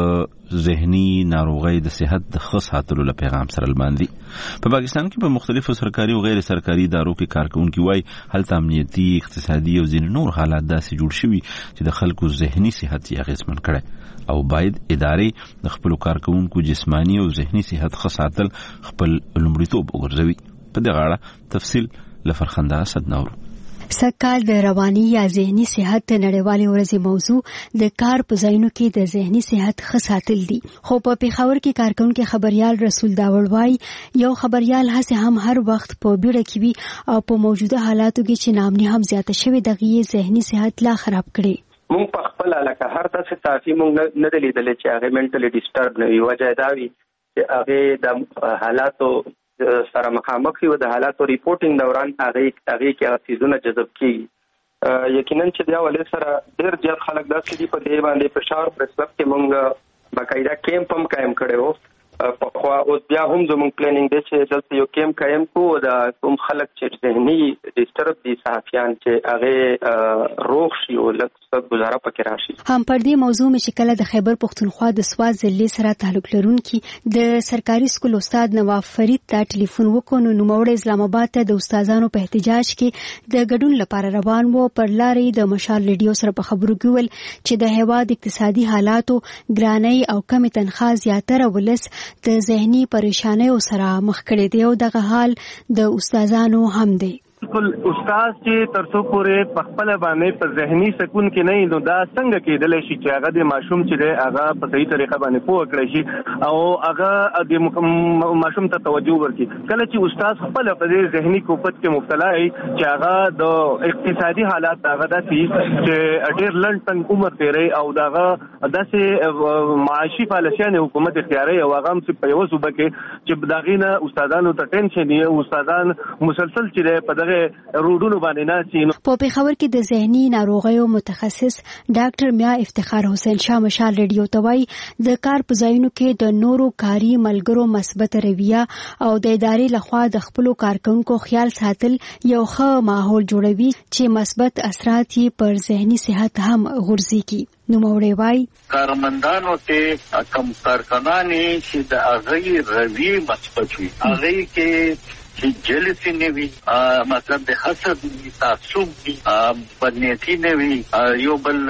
د ذهني ناروغي د صحت د ښه ساتلو له پیغام سره لمانځي. په پاکستان کې په مختلفو سرکاري او غیر سرکاري ادارو کې کارکونکي وایي هلته امنیتي، اقتصادي او ځینې نور حالات داسې جوړ شوي چې د خلکو ذهني صحت یې اغېزمن کړی او باید ادارې د خپلو کارکونکو جسماني او ذهني صحت ښه ساتل خپل لومړیتوب وګرځوي. په دغه اړه تفصیل له فرخنده اسد نورو. سږکال د رواني یا ذهني صحت د نړیوالې ورځې موضوع د کار په ځایونو کې د ذهني صحت ښه ساتل دي. خو په پېښور کې کارکونکي خبريال رسول داوړ وایي یو خبريال هڅه هم هر وخت په بیړه کې وي او په موجوده حالاتو کې چې نامني هم زیاته شوې دغه ذهني صحت لا خراب کړي. مونږ په خپل علاقه هر څه صافي مونږ نه دلیدل چې هغه منټلی ډیسټرب نه وي. وجه دا وي چې هغه د حالاتو سره مخامخ یو د حالاتو ریپورټینګ دوران هغه هغه کې چیزونه جذب کیږي. یقینا چې دا ولې سره ډېر زیات خلک داسې دي په دې باندې فشار پر سبب کې مونږ باقاعده کیمپ هم قائم کړو. په خو اوس بیا هم زموږ پلانینګ دی چې دلته یو کیمپ قائم کوو د کوم خلک چې ذهني ډیسټرب دي صحافیان چې هغه روغ شي او لږ څه گزاره پکې راشي. هم پر دې موضوع مې چې کله د خیبر پښتونخوا د سواد ضلع سره تعلق لرونکي د سرکاري سکول استاد نواف فرید ته ټلیفون وکړ نو نوموړی اسلام آباد ته د استادانو په احتجاج کې د ګډون لپاره روان وو. پر لارې د مشال ریډیو سره په خبرو کې ول چې د هیواد اقتصادي حالاتو ګرانۍ او کم تنخواه زیاتره ولس د ذهني پریشانیو سره مخ کړي دي او دغه حال د استادانو هم دی. بالکل استاد چې ترڅو پورې په خپل باندې په ذهني سکون کې نه نو دا څنګه کېدلی شي چې هغه د ماشوم چې دی هغه په صحیح طریقه باندې پوه کړی شي او هغه د ماشوم ته توجه ورکړي. کله چې استاد خپل په دې ذهني کوفت کې مبتلا وي چې هغه د اقتصادي حالات هغه داسې چې ډېر لنډ تنګ عمر تیری او دغه داسې معاشي پالیسیانې حکومت اختیاري او هغه هم په یوه صوبه کې چې دغې نه استادانو ته ټینشن یې استادان مسلسل چې دی په روډونو باندې ناسي. په پېښور کې د ذهني ناروغیو متخصص ډاکټر میا افتخار حسین شاه مشال ریډیو ته وایي د کار په ځایونو کې د نورو کاري ملګرو مثبت رویه او د ادارې لخوا د خپلو کارکونکو خیال ساتل یو ښه ماحول جوړوي چې مثبت اثرات یې پر ذهني صحت هم غورځېږي. نوموړی وایي کارمندانو ته کم کارکنانې چې د هغې رویې مثبت وي هغې کې چې جلسي نه وي مطلب د حسد تعصب وي بدنیتي نه وي یو بل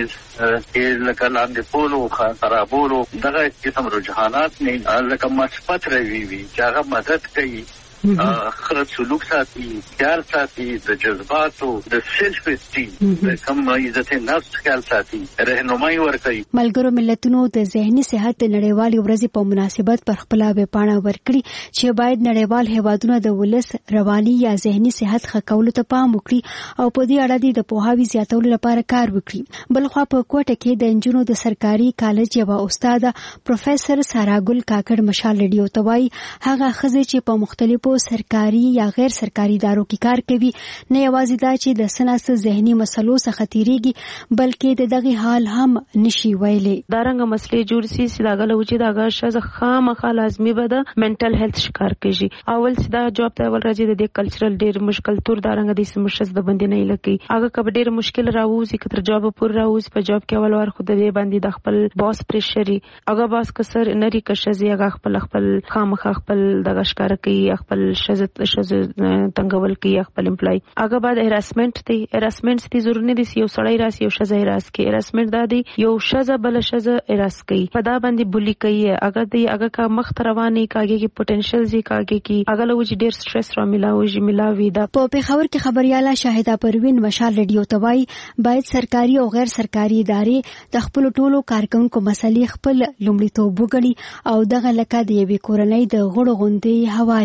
کې لکه لاندې پولو خرابولو دغه قسم رجحانات نه لکه مثبت روی وي چې هغه مدد کوي خپل سلوک ساتي خیال ساتي د جذباتو د سیلف اسټیم د کم عزت نفس خیال ساتي رهنمایي ورکوي. ملګرو ملتونو د ذهني صحت د نړیوالې ورځې په مناسبت پر خپل ویبپاڼه ورکړي چې باید نړیوال هیوادونه د ولس رواني یا ذهني صحت ښه کولو ته پام وکړي او په دې اړه د پوهاوي زیاتولو لپاره کار وکړي. بلخوا په کوټه کې د انجونو د سرکاري کالج یوه استاده پروفیسور سارا ګل کاکړ مشال ریډیو ته وایي هغه ښځې چې په مختلفو سرکاري یا غیر سرکاري ادارو کې کار کوي نه یوازې دا چې د سناسه ذهني مسلو څخه تیریږي بلکې د دغه حال هم نشي ویلي. دا رنګه مسلې جوړ سي چې داغه لوجي داغه شزه خامخا لازمي به د منټل هیلث شکار کیږي. اول چې دا جواب ته ول راځي د کلچرل ډیر مشکل تور دا رنګه د سمشز د باندې نه لګي هغه کب ډیر مشکل راوځي کتر جواب پور راوځي په جواب کې اول ور خود دې باندې د خپل باس پریشري هغه باس کسر نری کشزي هغه خپل خپل خامخا خپل دغه شکار کوي خپل شزت شزت تنګول کوي خپل امپلای هغه بعد هراسمنت دی هراسمنت دي ضروري دي یو سړی راس یو شزه هراس کوي هراسمنت دا دی یو شزه بل شزه هراس کوي په دا باندې بولی کوي هغه دی هغه کا مخ رواني کاږي کی پوتنشل زی کاږي کی هغه لوجي ډیر سټرس را ملاوي ملاوي دا. په پېښور کې خبرياله شاهده پروین مشال ریډیو ته وایي باید سرکاري او غیر سرکاري ادارې د خپل ټولو کارکونکو مسلې خپل لومړیتوب وګڼي او دغه لکه د یوې کورنۍ د غړو غونډې هواري کړي.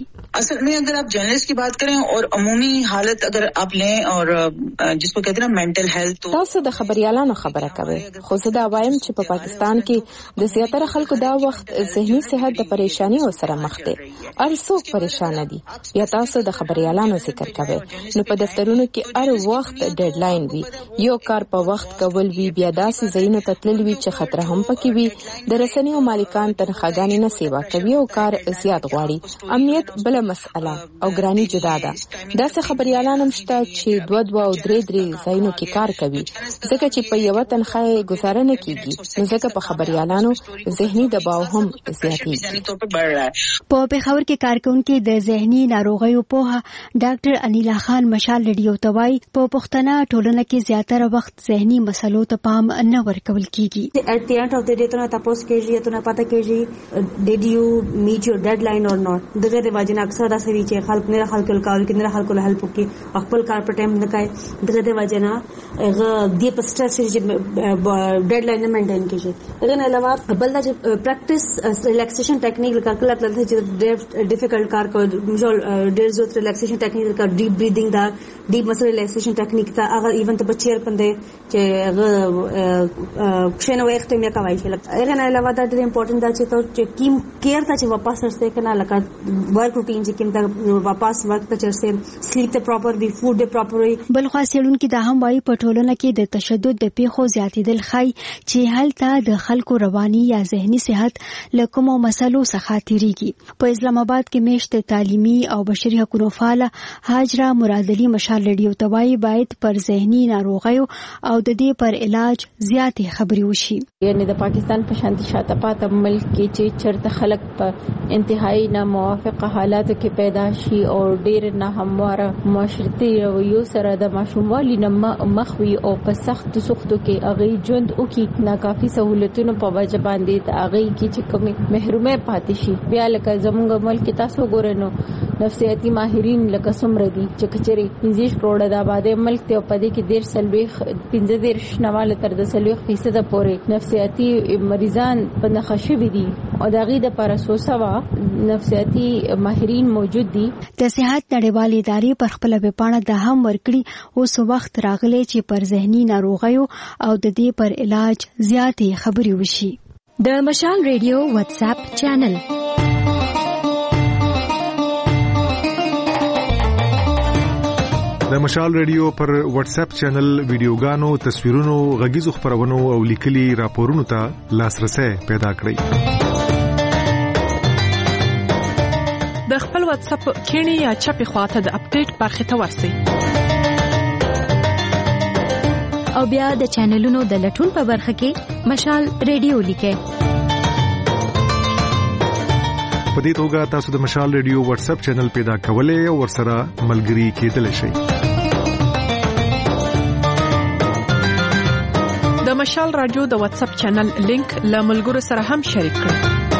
असल में अगर आप जर्नलिस्ट की बात करें और अमूमी हालत अगर आप लें और जिसको कहते हैं ना मेंटल हेल्थ, तो تاسو د خبريالانو خبره کوي خو زه دا وایم چې په پاکستان کې د زیاتره خلکو دا وخت ذهني صحت د پریشانی او سره مخ دي. هر څوک پریشان دي. یا تاسو د خبريالانو ذکر کوي نو په دفترونو کې هر وخت ډیډلاین وي، یو کار په وخت کول وی، بیا داسې ځایونو ته تلل وی چې خطر هم پکې وي. د رسنیو مالکان تنخواګانې نه سیوا کوي او کار زیات غواړي. امنیت بل مسأله او ګرانی جدا ده. داسې خبريالان هم شته چې دوه دوه او درې درې ځایونو کې کار کوي ځکه چې په یو تنخواه گزاره نه کیږي، نو ځکه په خبريالانو ذهني دباو هم زیاتېږي. په پېښور کې کارکونکو د ذهني ناروغیو په ډاکټر انیلا خان مشال رادیو توای په پښتنه ټولنه کې زیاتره وخت ذهني مسلو ته پام نه ورکول کیږي. At the end of the day ته تاسو کېږي ته نه پته کېږي did you meet your deadline or not. دغه د واجن اکثر دا سوي چې خلک نه خلک کول کې نه خلک له هلپ کې خپل کار په ټایم نه کوي. دغه د واجن هغه د په سټرس چې ډیډلاین نه مینټین کیږي. دغه نه علاوه بل د پریکټیس ریلیکسیشن ټیکنیک لکه کله کله چې ډیفیکلټ کار کوي مجول ډیر زو ریلیکسیشن ټیکنیک لکه ډیپ بریثینګ دا ډیپ مسل ریلیکسیشن ټیکنیک ته هغه ایون ته بچیر پندې چې هغه ښنه وخت مې کوي. هغه نه علاوه دا ډیر امپورټنت دا چې ته چې کیم کیر ته چې واپس ورسته کنه لکه ورک روټین چې کیم ته واپس ورک ته چرسه سلیپ ته پراپر وی فود ته پراپر وی. بل خاصیلون کې دا هم وايي په ټولنه کې د تشدد د پیښو زیاتېدل خای چې هلته د خلکو رواني یا ذهني صحت له کومو مسلو څخه تیریږي. په اسلام آباد کې میشت تعلیمي او بشري حقوقو فعال هاجرا مرادلی مشال رادیو توای باید پر ذهني ناروغیو او د دې پر علاج زیاتې خبري وشي. یعنی د پاکستان په شانتي شاته پاتې ملک کې چې چرته خلک په انتهایی ناموافقه حالاتو کې پیدا شي او ډېر نه همواره معاشرتي رویو سره د ماشوموالي نه مخوي او په سخت سختو کې هغه ژوند او کې ناکافي سہولتونو په وجه باندې هغه کې چې کوم محرومه پاتې شي. بیا لکه زموږ ملک تاسو ګورئ نو نفسیاتي ماهرین لکه څومره دي چې کچري پنځه کروڑه د آبادې ملک ته په دې کې ډېر سلوي پنځه ډېر شنواله تر د سلوي فیصد پورې نفسیاتي مریضان په نخښوي دي او دغه د پرسوسوا نفسیاتي ماهرین موجود دي. د صحت نړیوالې ادارې پر خپل ویبپاڼه د هم ورکړي اوس وخت راغلی چې پر ذهني ناروغیو او د دې پر علاج زیاتې خبري وشي. د مشال ریډیو واتس اپ چینل د مشال ریډیو پر واتس اپ چینل ویډیوګانو، تصویرونو، غږیزو خبرونو او لیکلي راپورونو ته لاسرسي پیدا کړئ. د خپل واتس اپ کینی یا چپی خواته د اپډیټ برخه ته ورسئ او بیا د چینلونو د لټون په برخه کې مشال ریډیو لیکئ. په دې توګه تاسو د مشال ریډیو واتس اپ چینل پیدا کولای او ورسره ملګري کېدلی شئ. د مشال رادیو د واتس اپ چینل لینک له ملګرو سره هم شریک کړئ.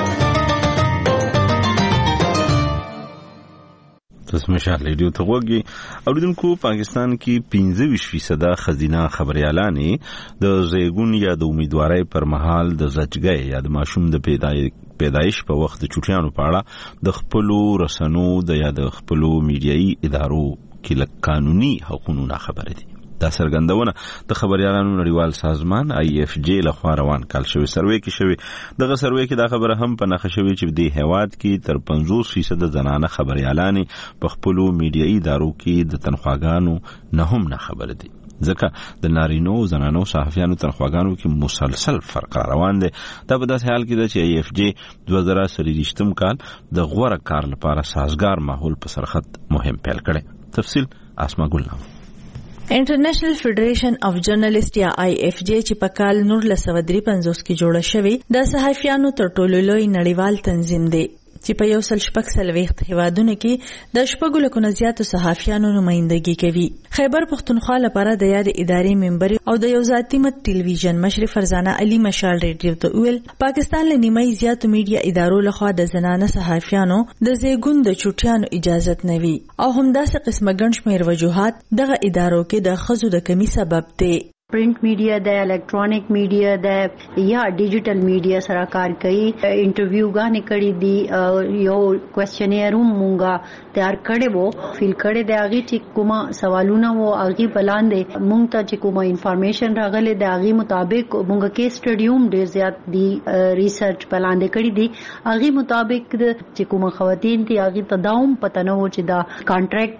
تاسو مشال ریډیو ته وګورئ. اوریدونکو پاکستان کې پنځه ویشت فیصد خزینه خبريالانې د زیګون یا د امیدوارۍ پر مهال د زچګۍ یا د ماشوم د پیدایش په وخت د چوټیانو په اړه د خپل رسنو د یا د خپل میډیایي ادارو کې له قانوني حقوقو نه خبرې دي. دا څرګندونه د خبريالانو نړیوال سازمان آی اف جی لخوا روان کال شوی سروې کې شوی. دغه سروې کې دا خبره هم په نښه شوی چې د هیواد کې تر پنځوس فیصد زنانه خبريالانې په خپل میډیایي ادارو کې د تنخواګانو نه هم نه خبرې دي. ځکه د نارینو زنانو صحافیانو تنخواګانو کې مسلسل فرق روان دی. دا په داسې حال کې ده چې آی اف جی دوه زره څلوېښتم کال د غوره کار لپاره سازگار ماحول په سرخط مهم پیل کړي. تفصیل اسما ګلنام. انټرنیشنل فیډریشن اف جرنالیست یا آی اف جی چې په کال نولس سوه درې پنځوس کې جوړه شوې د صحافیانو تر ټولو لوی نړیوال تنظیم دی چې په یو سل شپږ څلوېښت هیوادونو کې د شپږو لکو نه زیاتو صحافیانو نمائندګي کوي. خیبر پښتونخوا لپاره د یاد ادارې ممبر او د یو ذاتي مت ټلویزیون مشر فرزانه علي مشال ریډیو ته ویل پاکستان له نیمه زیاتو میډیا ادارو لخوا د زنانه صحافیانو د زیګون د چوټیانو اجازه نه وي او همداسې قسمه ګڼ شمېر وجوهات دغه ادارو کې د ښځو د کمی سبب دی. پرنٹ میډیا د الکترونیک میډیا د یا ډیجیټل میډیا سره کار کوي. انټرویو غانې کړي دي، یو کوېسچنیر مونږه تیار کړی وو، فیل کړی دی هغه چې کومه سوالونه وو هغه بلاندې مونږ ته چې کومه انفارمیشن راغله د هغه مطابق مونږ کې سټډیوم ډیر زیات دی ریسرچ بلاندې کړی دی. هغه مطابق چې کومه خواتین دي هغه تداوم پته نه و چې دا کانټریکټ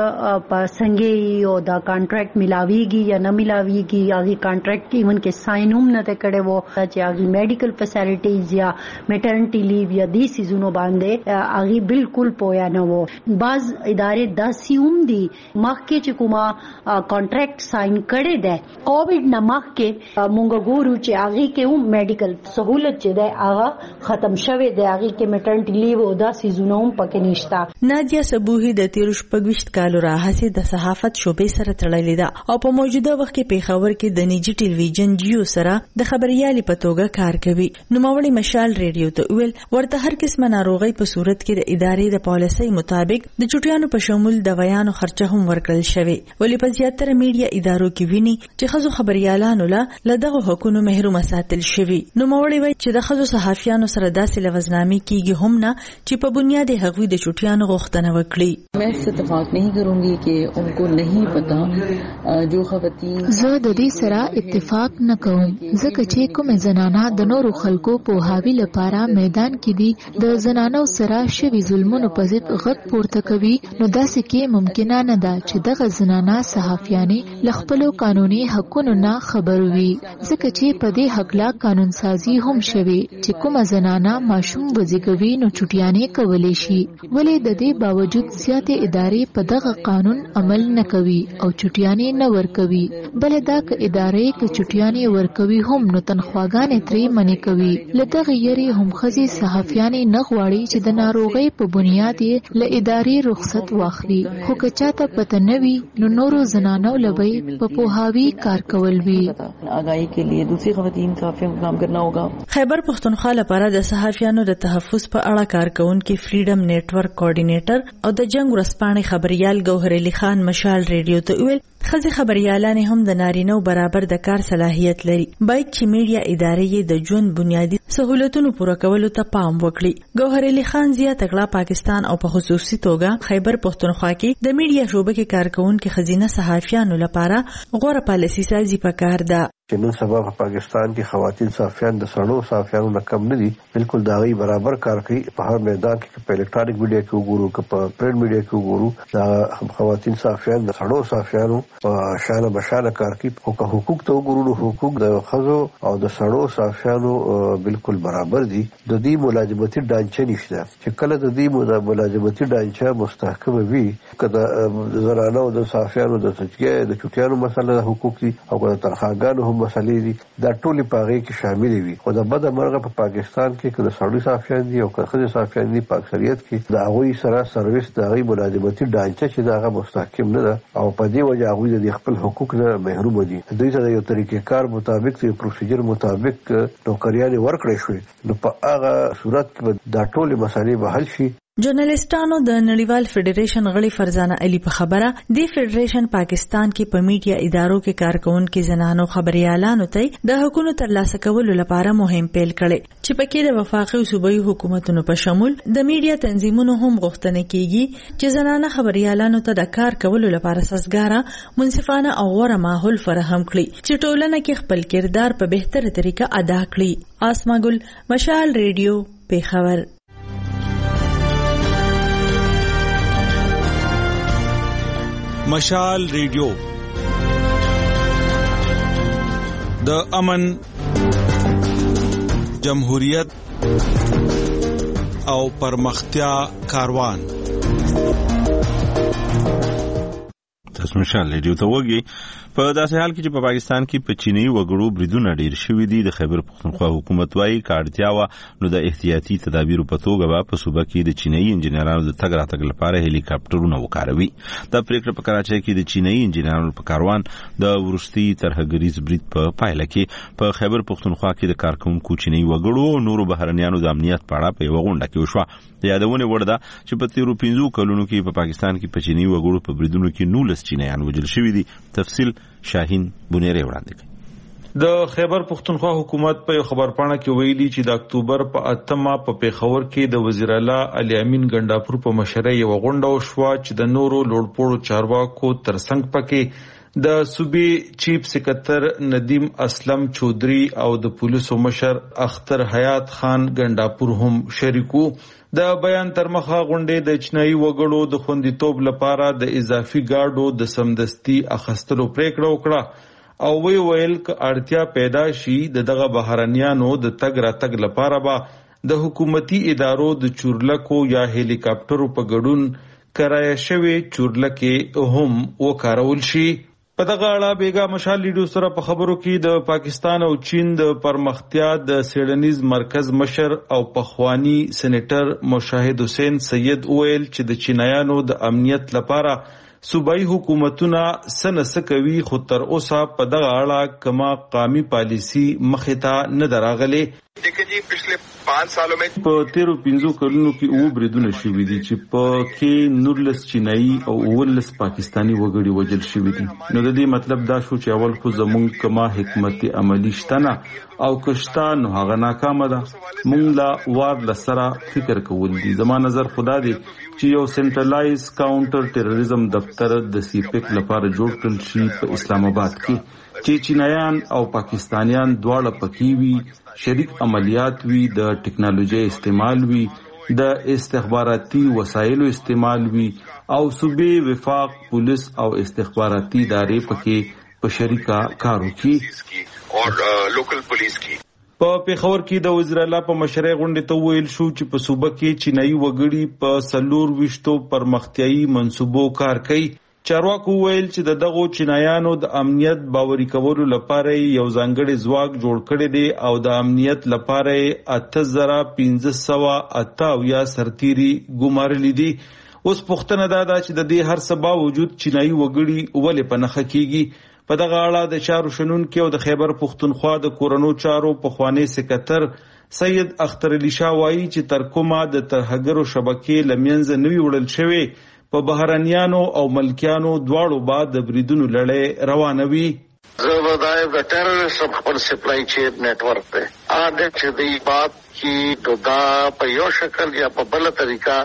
په څنګه یو دا کانټریکټ ملاويږي یا نه ملاويږي. هغه کانټریکټ ایون کې ساين هم نه کړي وو چې هغه میډیکل فیسیلیټیز یا میټرنټی لیو یا دي سيزونو باندې هغه بالکل پویا نه وو. بعض ادارې داسې هم دي مخکې چې کومه کانټریکټ ساين کړي ده کووډ نه مخکې مونږ ګورو چې هغه کې هم میډیکل سہولت چې ده هغه ختم شوه ده، هغه کې میټرنټی لیو او دا سيزونو هم پکې نشته. نادیا صبوحي د تیروش پګوش کالو راهسي د صحافت شوبې سره تړلې ده او په موجوده وخت کې پیښور کې د نيجي ټلویزیون جیو سره د خبريالي په توګه کار کوي. نوموړی مشال ریډیو ته ویل ورته هر قسمه ناروغي په صورت کې د ادارې د پالیسۍ مطابق د چټیانو په شمول د ویانو خرچه هم ورکړل شوی، ولی په زیاتره میډیا ادارو کې ویني چې خزو خبريالانو له دغه حقوقو محروم ساتل شوی. نوموړی وایي چې د خزو صحافیانو سره داسې لوزنامي کیږي هم نه چې په بنیاد هغوی د چټیانو غوښتنه وکړي. नहीं करूंगी कि उनको नहीं पता जो خواتین زه د دې سره اتفاق نه کوم ځکه چې کوم زنانه د نورو خلکو په هاوی لپاره میدان کې دي د زنانو سره شوی ظلمونو په ضد غږ پورته کوي، نو داسې کې ممکنه نه ده چې دغه زنانه صحافیانې له خپلو قانوني حقونو نه خبر وي، ځکه چې په دې حق لا قانون سازي هم شوی چې کوم زنانه ماشوم وزګوي نو چټیانې کولی شي. ولې د دې باوجود زیاتې ادارې په دغه قانون عمل نه کوي او چټیانې نه ورکوي، بل دا ک ادارې ک چټیانې ورکوي هم نو تنخواګانې ترې منې کوي. لدغه یری هم خزي صحافیانې نه غواړي چې د ناروغي په بنیاد یې له ادارې رخصت واخلي، خو که چاته پته نه وي نو نورو زنانو لبي په پوهاوی کار کول وي. آگاهی کے لیے دوسری خواتین صحافیوں کو کام کرنا ہوگا. خیبر پختونخوا لپاره د صحافیانو د تحفظ په اړه کارکونکو فریډم نیټورک کوارډینیټر او د جنگ ورسپانې خبريال ګوهر علي خان مشال ریډیو ته ویل خزي خبريالان هم د نارینو برابر د کار صلاحیت لري، باید چې میډیا ادارې د ژوند بنیادی سہولتونو پوره کولو ته پام وکړي. ګوهر علي خان زیات کړه پاکستان او په خصوصي توګه خیبر پختونخوا کې د میډیا شوبې کې کارکونکو خزینه صحافیانو لپاره غوړه پالیسي سازي پکار ده. چې نن سبا په پاکستان کې خواتین صحافیان د سړو صحافیانو نه کم نه دي، بالکل دا غي برابر کار کوي په هر میدان کې، په الکترونیک میډیا کې وګورو که په پرنټ میډیا کې وګورو، دا خواتین صحافیان د سړو صحافیانو په شانه بشانه کار کوي. او که حقوق ته وګورو، حقوق د خزو او د سړو صحافیانو بالکل برابر دي. د دې ملازمتي ډانچه نشته چې کله د دې ملازمتي ډانچه مستحکم وي، کله زنانو د صحافیانو د تجګې د چټیانو مسله حقوق دي او د تنخواګانو مسلې دي، دا ټول په هغه کې شامل وي. خو د بده مرغه په پاکستان کې کله سړی صحافیان دي او کله صحافیان دي په اکثریت کې دا غوي سره سرویس د غي ملازمتي ډانچه چې دا هغه مستحکم نه ده او په دې وجه هغه د خپل حقوق نه محروم دي. دوی ته یو طریقې کار مطابق د پروسیجر مطابق نوکریان ورکړې شوې، نو په هغه صورت کې دا ټول مسلې به حل شي. جرنالستانو د نړیوال فدریشن غړي فرزانه علي په خبره دی فدریشن پاکستان کې په میډیا ادارو کې کارکونکو زنانو خبريالانو ته د حقوقو ترلاسه کولو لپاره مهم پیل کړي چې پکې د وفاقي او صوبایي حکومتونو په شمول د میډیا تنظیمونو هم غوښتنه کیږي چې زنانه خبريالانو ته د کار کولو لپاره سازګاره منصفانه او غوره ماحول فراهم کړي چې ټولنه کې خپل کردار په بهتره طریقه ادا کړي. آسما ګل، مشال ریډیو، پیښور. مشال ریډیو د امن، جمهوریت او پرمختیا کاروان. تاسو مشال ریډیو ته وګورئ. په داسې حال کې چې په پاکستان کې په چینی وګړو بریدونه ډیر شوي دي، د خیبر پختونخوا حکومت وايي کاړتیا و نو د احتیاطي تدابیرو په توګه به په صوبه کې د چینی انجنیرانو د تګ راتګ لپاره هلی کاپټرونه وکاروي. دا پریکړه په کراچۍ کې د چینی انجنیرانو په کاروان د ورستي ترهګریز برید په پایله کې په خیبر پختونخوا کې د کارکونکو چینی وګړو او نورو بهرنیانو د امنیت په اړه په یو غونډه کې وشوه. یادونه ورده چې په تیرو پنځو کلونو کې په پاکستان کې په چینی وګړو په بریدونو کې نولس چینی چینایان وژل شوي دي. تفصیل شاهین بنيري وړاندې کوي. د خیبر پختونخوا حکومت په خبرپاڼه کې ویلي چې د اکتوبر په اتمه په پیښور کې د وزیر اعلی علي امین ګنداپور په مشرۍ یو غونډه وشوه چې د نورو لوړپوړو چارواکو ترڅنګ پکې د صوبې چیف سکرټر ندیم اسلم چودري او د پولیسو مشر اختر حیات خان ګنداپور هم شریکو. د بیان تر مخه غونډې د چینایي وګړو د خوندیتوب لپاره د اضافي ګاډو د سمدستي اخیستلو پریکړه وکړه او وی ویل ک اړتیا پیدا شي د دغه بهرنیانو د تګ راتګ لپاره به د حکومتي ادارو د چورلکو یا هلیکاپټرو په ګډون کرایه شوی چورلکې هم وکارول شي. په دغه اړه بیګا مشال لیډو سره په خبرو کې د پاکستان او چین د پرمختیا د سیډنیز مرکز مشر او پخوانی سېنیټر مشاهد حسین سید ویل چې د چینایانو د امنیت لپاره صوبایي حکومتونه سنس کوي خو تر اوسه په دغه اړه کما قومي پالیسی مخې ته نه دراغلې. په تیرو پنځو کلونو کې اوه بریدونه شوي دي چې په کې نورلس چینایي او اوولس پاکستانی وګړي وژل شوي دي. نو د دې مطلب دا شو چې اول خو زمونږ کما حکمت عملی شته نه او کشته نو هغه ناکامه ده. مونږ لا وار لسره فکر کول دي. زما نظر خدا دی چې یو سنټرلایز کاونټر ټیرریزم دفتر د سیپیک لپاره جوړ کړل شي په اسلام آباد کې چې چینایان او پاکستانیان دواړه پکې وي، شریک عملیات وي، د ټکنالوژي استعمال وي، د استخباراتي وسایلو استعمال وي او صوبې وفاق پولیس او استخباراتي ادارې پکې په شریکا کار وکړي او لوکل پولیس کې. په پیښور کې د وزیر اعلی په مشرۍ غونډې ته ویل شو چې په صوبه کې چینایي وګړي په سلور وشتو پرمختیایي منصوبو کار کوي. چارواکو ویل چې د دغو چینایانو د امنیت باوري کولو لپاره یو ځانګړی ځواک جوړ کړی دی او د امنیت لپاره اته زره پنځه سوه اته اویا سرتیري ګمارلي دي. اوس پوښتنه دا ده چې د دې هر څه باوجود چینایي وګړي ولې په نښه کیږي. په دغه اړه د چارو شنونکي او د خیبر پختونخوا د کورنو چارو پخوانی سکرټر سید اختر علي شاه وایي چې تر کومه د ترهګرو شبکې لمنځه نوي وړل شوی په بهرنیانو او ملکیانو دواړو بعد د بریدونو لړۍ روانه وي. زه ودای د ټیرریست خپل سپلای چین نتورک ته اده چې دی بات کی دا په یو شکل یا په بل طریقه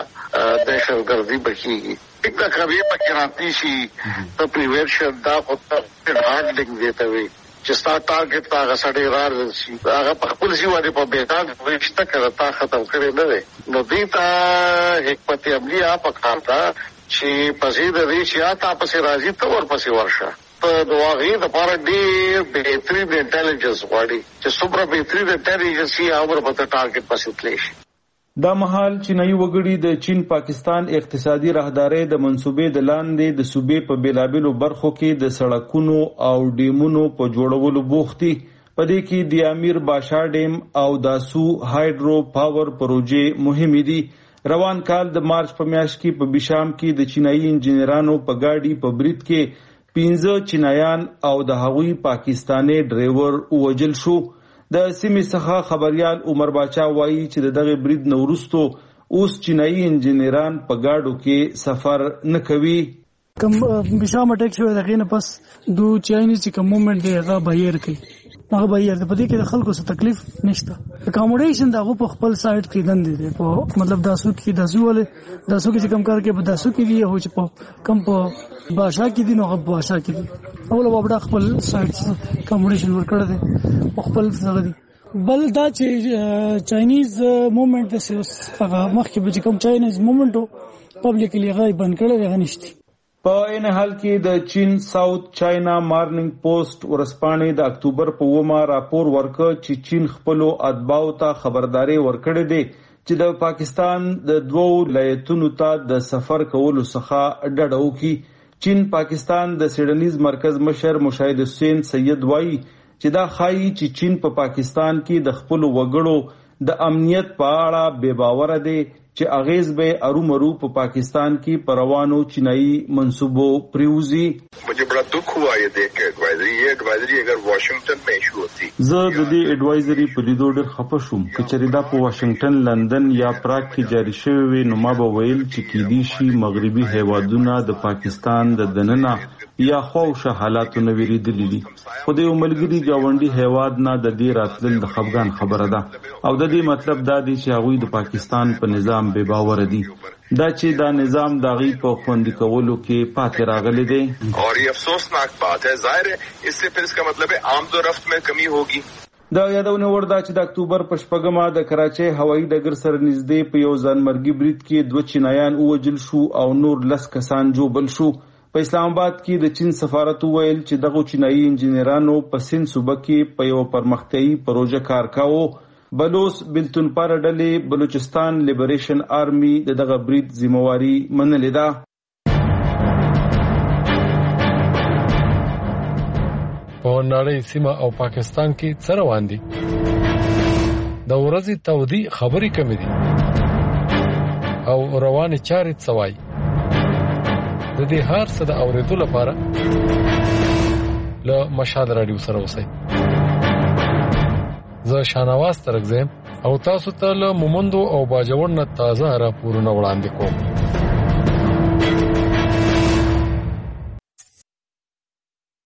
دهشتګردي بچیږي. ایک دا کبھی پکراتی شي ته پریویشن دا خو ته هارډینګ دیته وي چې ستا ټارګټ تا غسړې رار شي هغه په خپل سی باندې په بیتان وشته کړه تا ختم کړي نه وي. نو دې ته حکمت عملی اپ کارتا چې پسې د دې چې تا پسې راځي ته ور پسې ورشه په دواغي د پاره ډېر بهترین انټيليجنس غواړي چې څومره بهترین انټيليجنس یې اور په ټارګټ پسې تللی شي. دا مهال چینایي وګړي د چین پاکستان اقتصادي راهدارۍ د منصوبې د لاندې د صوبې په بیلابیلو برخو کې د سړکونو او ډیمونو په جوړولو بوخت دي. په دې کې د امیر باشا ډیم او داسو هایډرو پاور پروژې مهمې دي. روان کال د مارچ په میاشت کې په بشام کې د چینایي انجینرانو په گاډي په برید کې پنځه چینایان او د هغوی پاکستاني ډرایور وژل شو. د سیمې څخه خبريال عمر باچا وایي چې د دغه برید نه وروسته اوس چینایي انجینران په گاډو کې سفر نه کوي. کوم بشام اٹیک شوی دغه نه پس دو چاینیز کوم مومنت دی هغه بهیر کوي هغه بهیر د پدې کې د خلکو څه تکلیف نشته. اکاموډیشن دغه په خپل سایت کې دند دي په مطلب داسو کې داسو ول داسو کې کم کار کې په داسو کې دی هو چې په کم په باشا کې دي نو په باشا کې دي اول وبډه خپل سایت اکاموډیشن ورکړه دي په خپل څنګه دي. بل دا چې چاینیز مومنت د سیاس هغه مخکې به کوم چاینیز مومنټو پبلکلی غي بند کړل غو نشته. په این حال کې د چین ساوث چاینا مارننګ پوسټ ورسپانې د اکتوبر په ومه راپور ورکړ چې چین خپل اتباعو ته خبرداري ورکړې ده چې د پاکستان د دوو ولایتونو ته د سفر کولو څخه ډډه وکړي. چین پاکستان د سیډنیز مرکز مشر مشاهد حسین سید وایي چې دا ښایي چې چین په پا پاکستان کې د خپل وګړو د امنیت په اړه بے باور دی چې اغیز به ارومرو په پاکستان کې پروانو چینایي منصوبو پریوزي. मुझे बड़ा दुख हुआ ये देख के एडवाइजरी ये एडवाइजरी अगर वाशिंगटन में इशू होती زه د دې اډوایزري په لیدو ډېر خفه شوم. کچېرې دا په واشنگټن، لندن یا پراګ کې جاری شوی وي نو ما به ویل چې کېدی شي مغربي هیوادونه د پاکستان د دننه یا خواوشه حالاتو نه ویریدلي دي. خو د یو ملګري ګاونډي هیواد نه د دې راتلل د خفګان خبره ده او د دې مطلب دا دی چې هغوی د پاکستان په نظام بې باوره دي. دا چې دا نظام د هغوی په خوندي کولو کې پاتې راغلی دی और ये अफसोसनाक बात है. जाहिर है इससे फिर इसका मतलब है आमद و रफ्त में कमी होगी. دا یادونه ور ده چې د اکتوبر په شپږمه د کراچۍ هوایي ډګر سره نږدې په یو ځانمرګي برید کې دوه چینایان ووژل شو او نور لس کسان جوبل شو. په اسلام آباد کې د چین سفارت ویل چې دغه چینایي انجینرانو په سند صوبه کې په یو پرمختیایي پروژه کار کاوه. بلوس بلتون پاره ډلې بلوچستان لیبریشن آرمی د دغه برید ذمہواری منلې ده. په نړۍ سیمه او پاکستان کې څه روان دي؟ د ورځې تودي خبرې کمې دي او روانې چارې څه وایي؟ د دې هر څه د اورېدو لپاره له مشال راډیو سره اوسئ. زه شانواز ترک زم او تاسو ته له مومندو او باجوړ نه تازه راپورونه وړاندې کوم.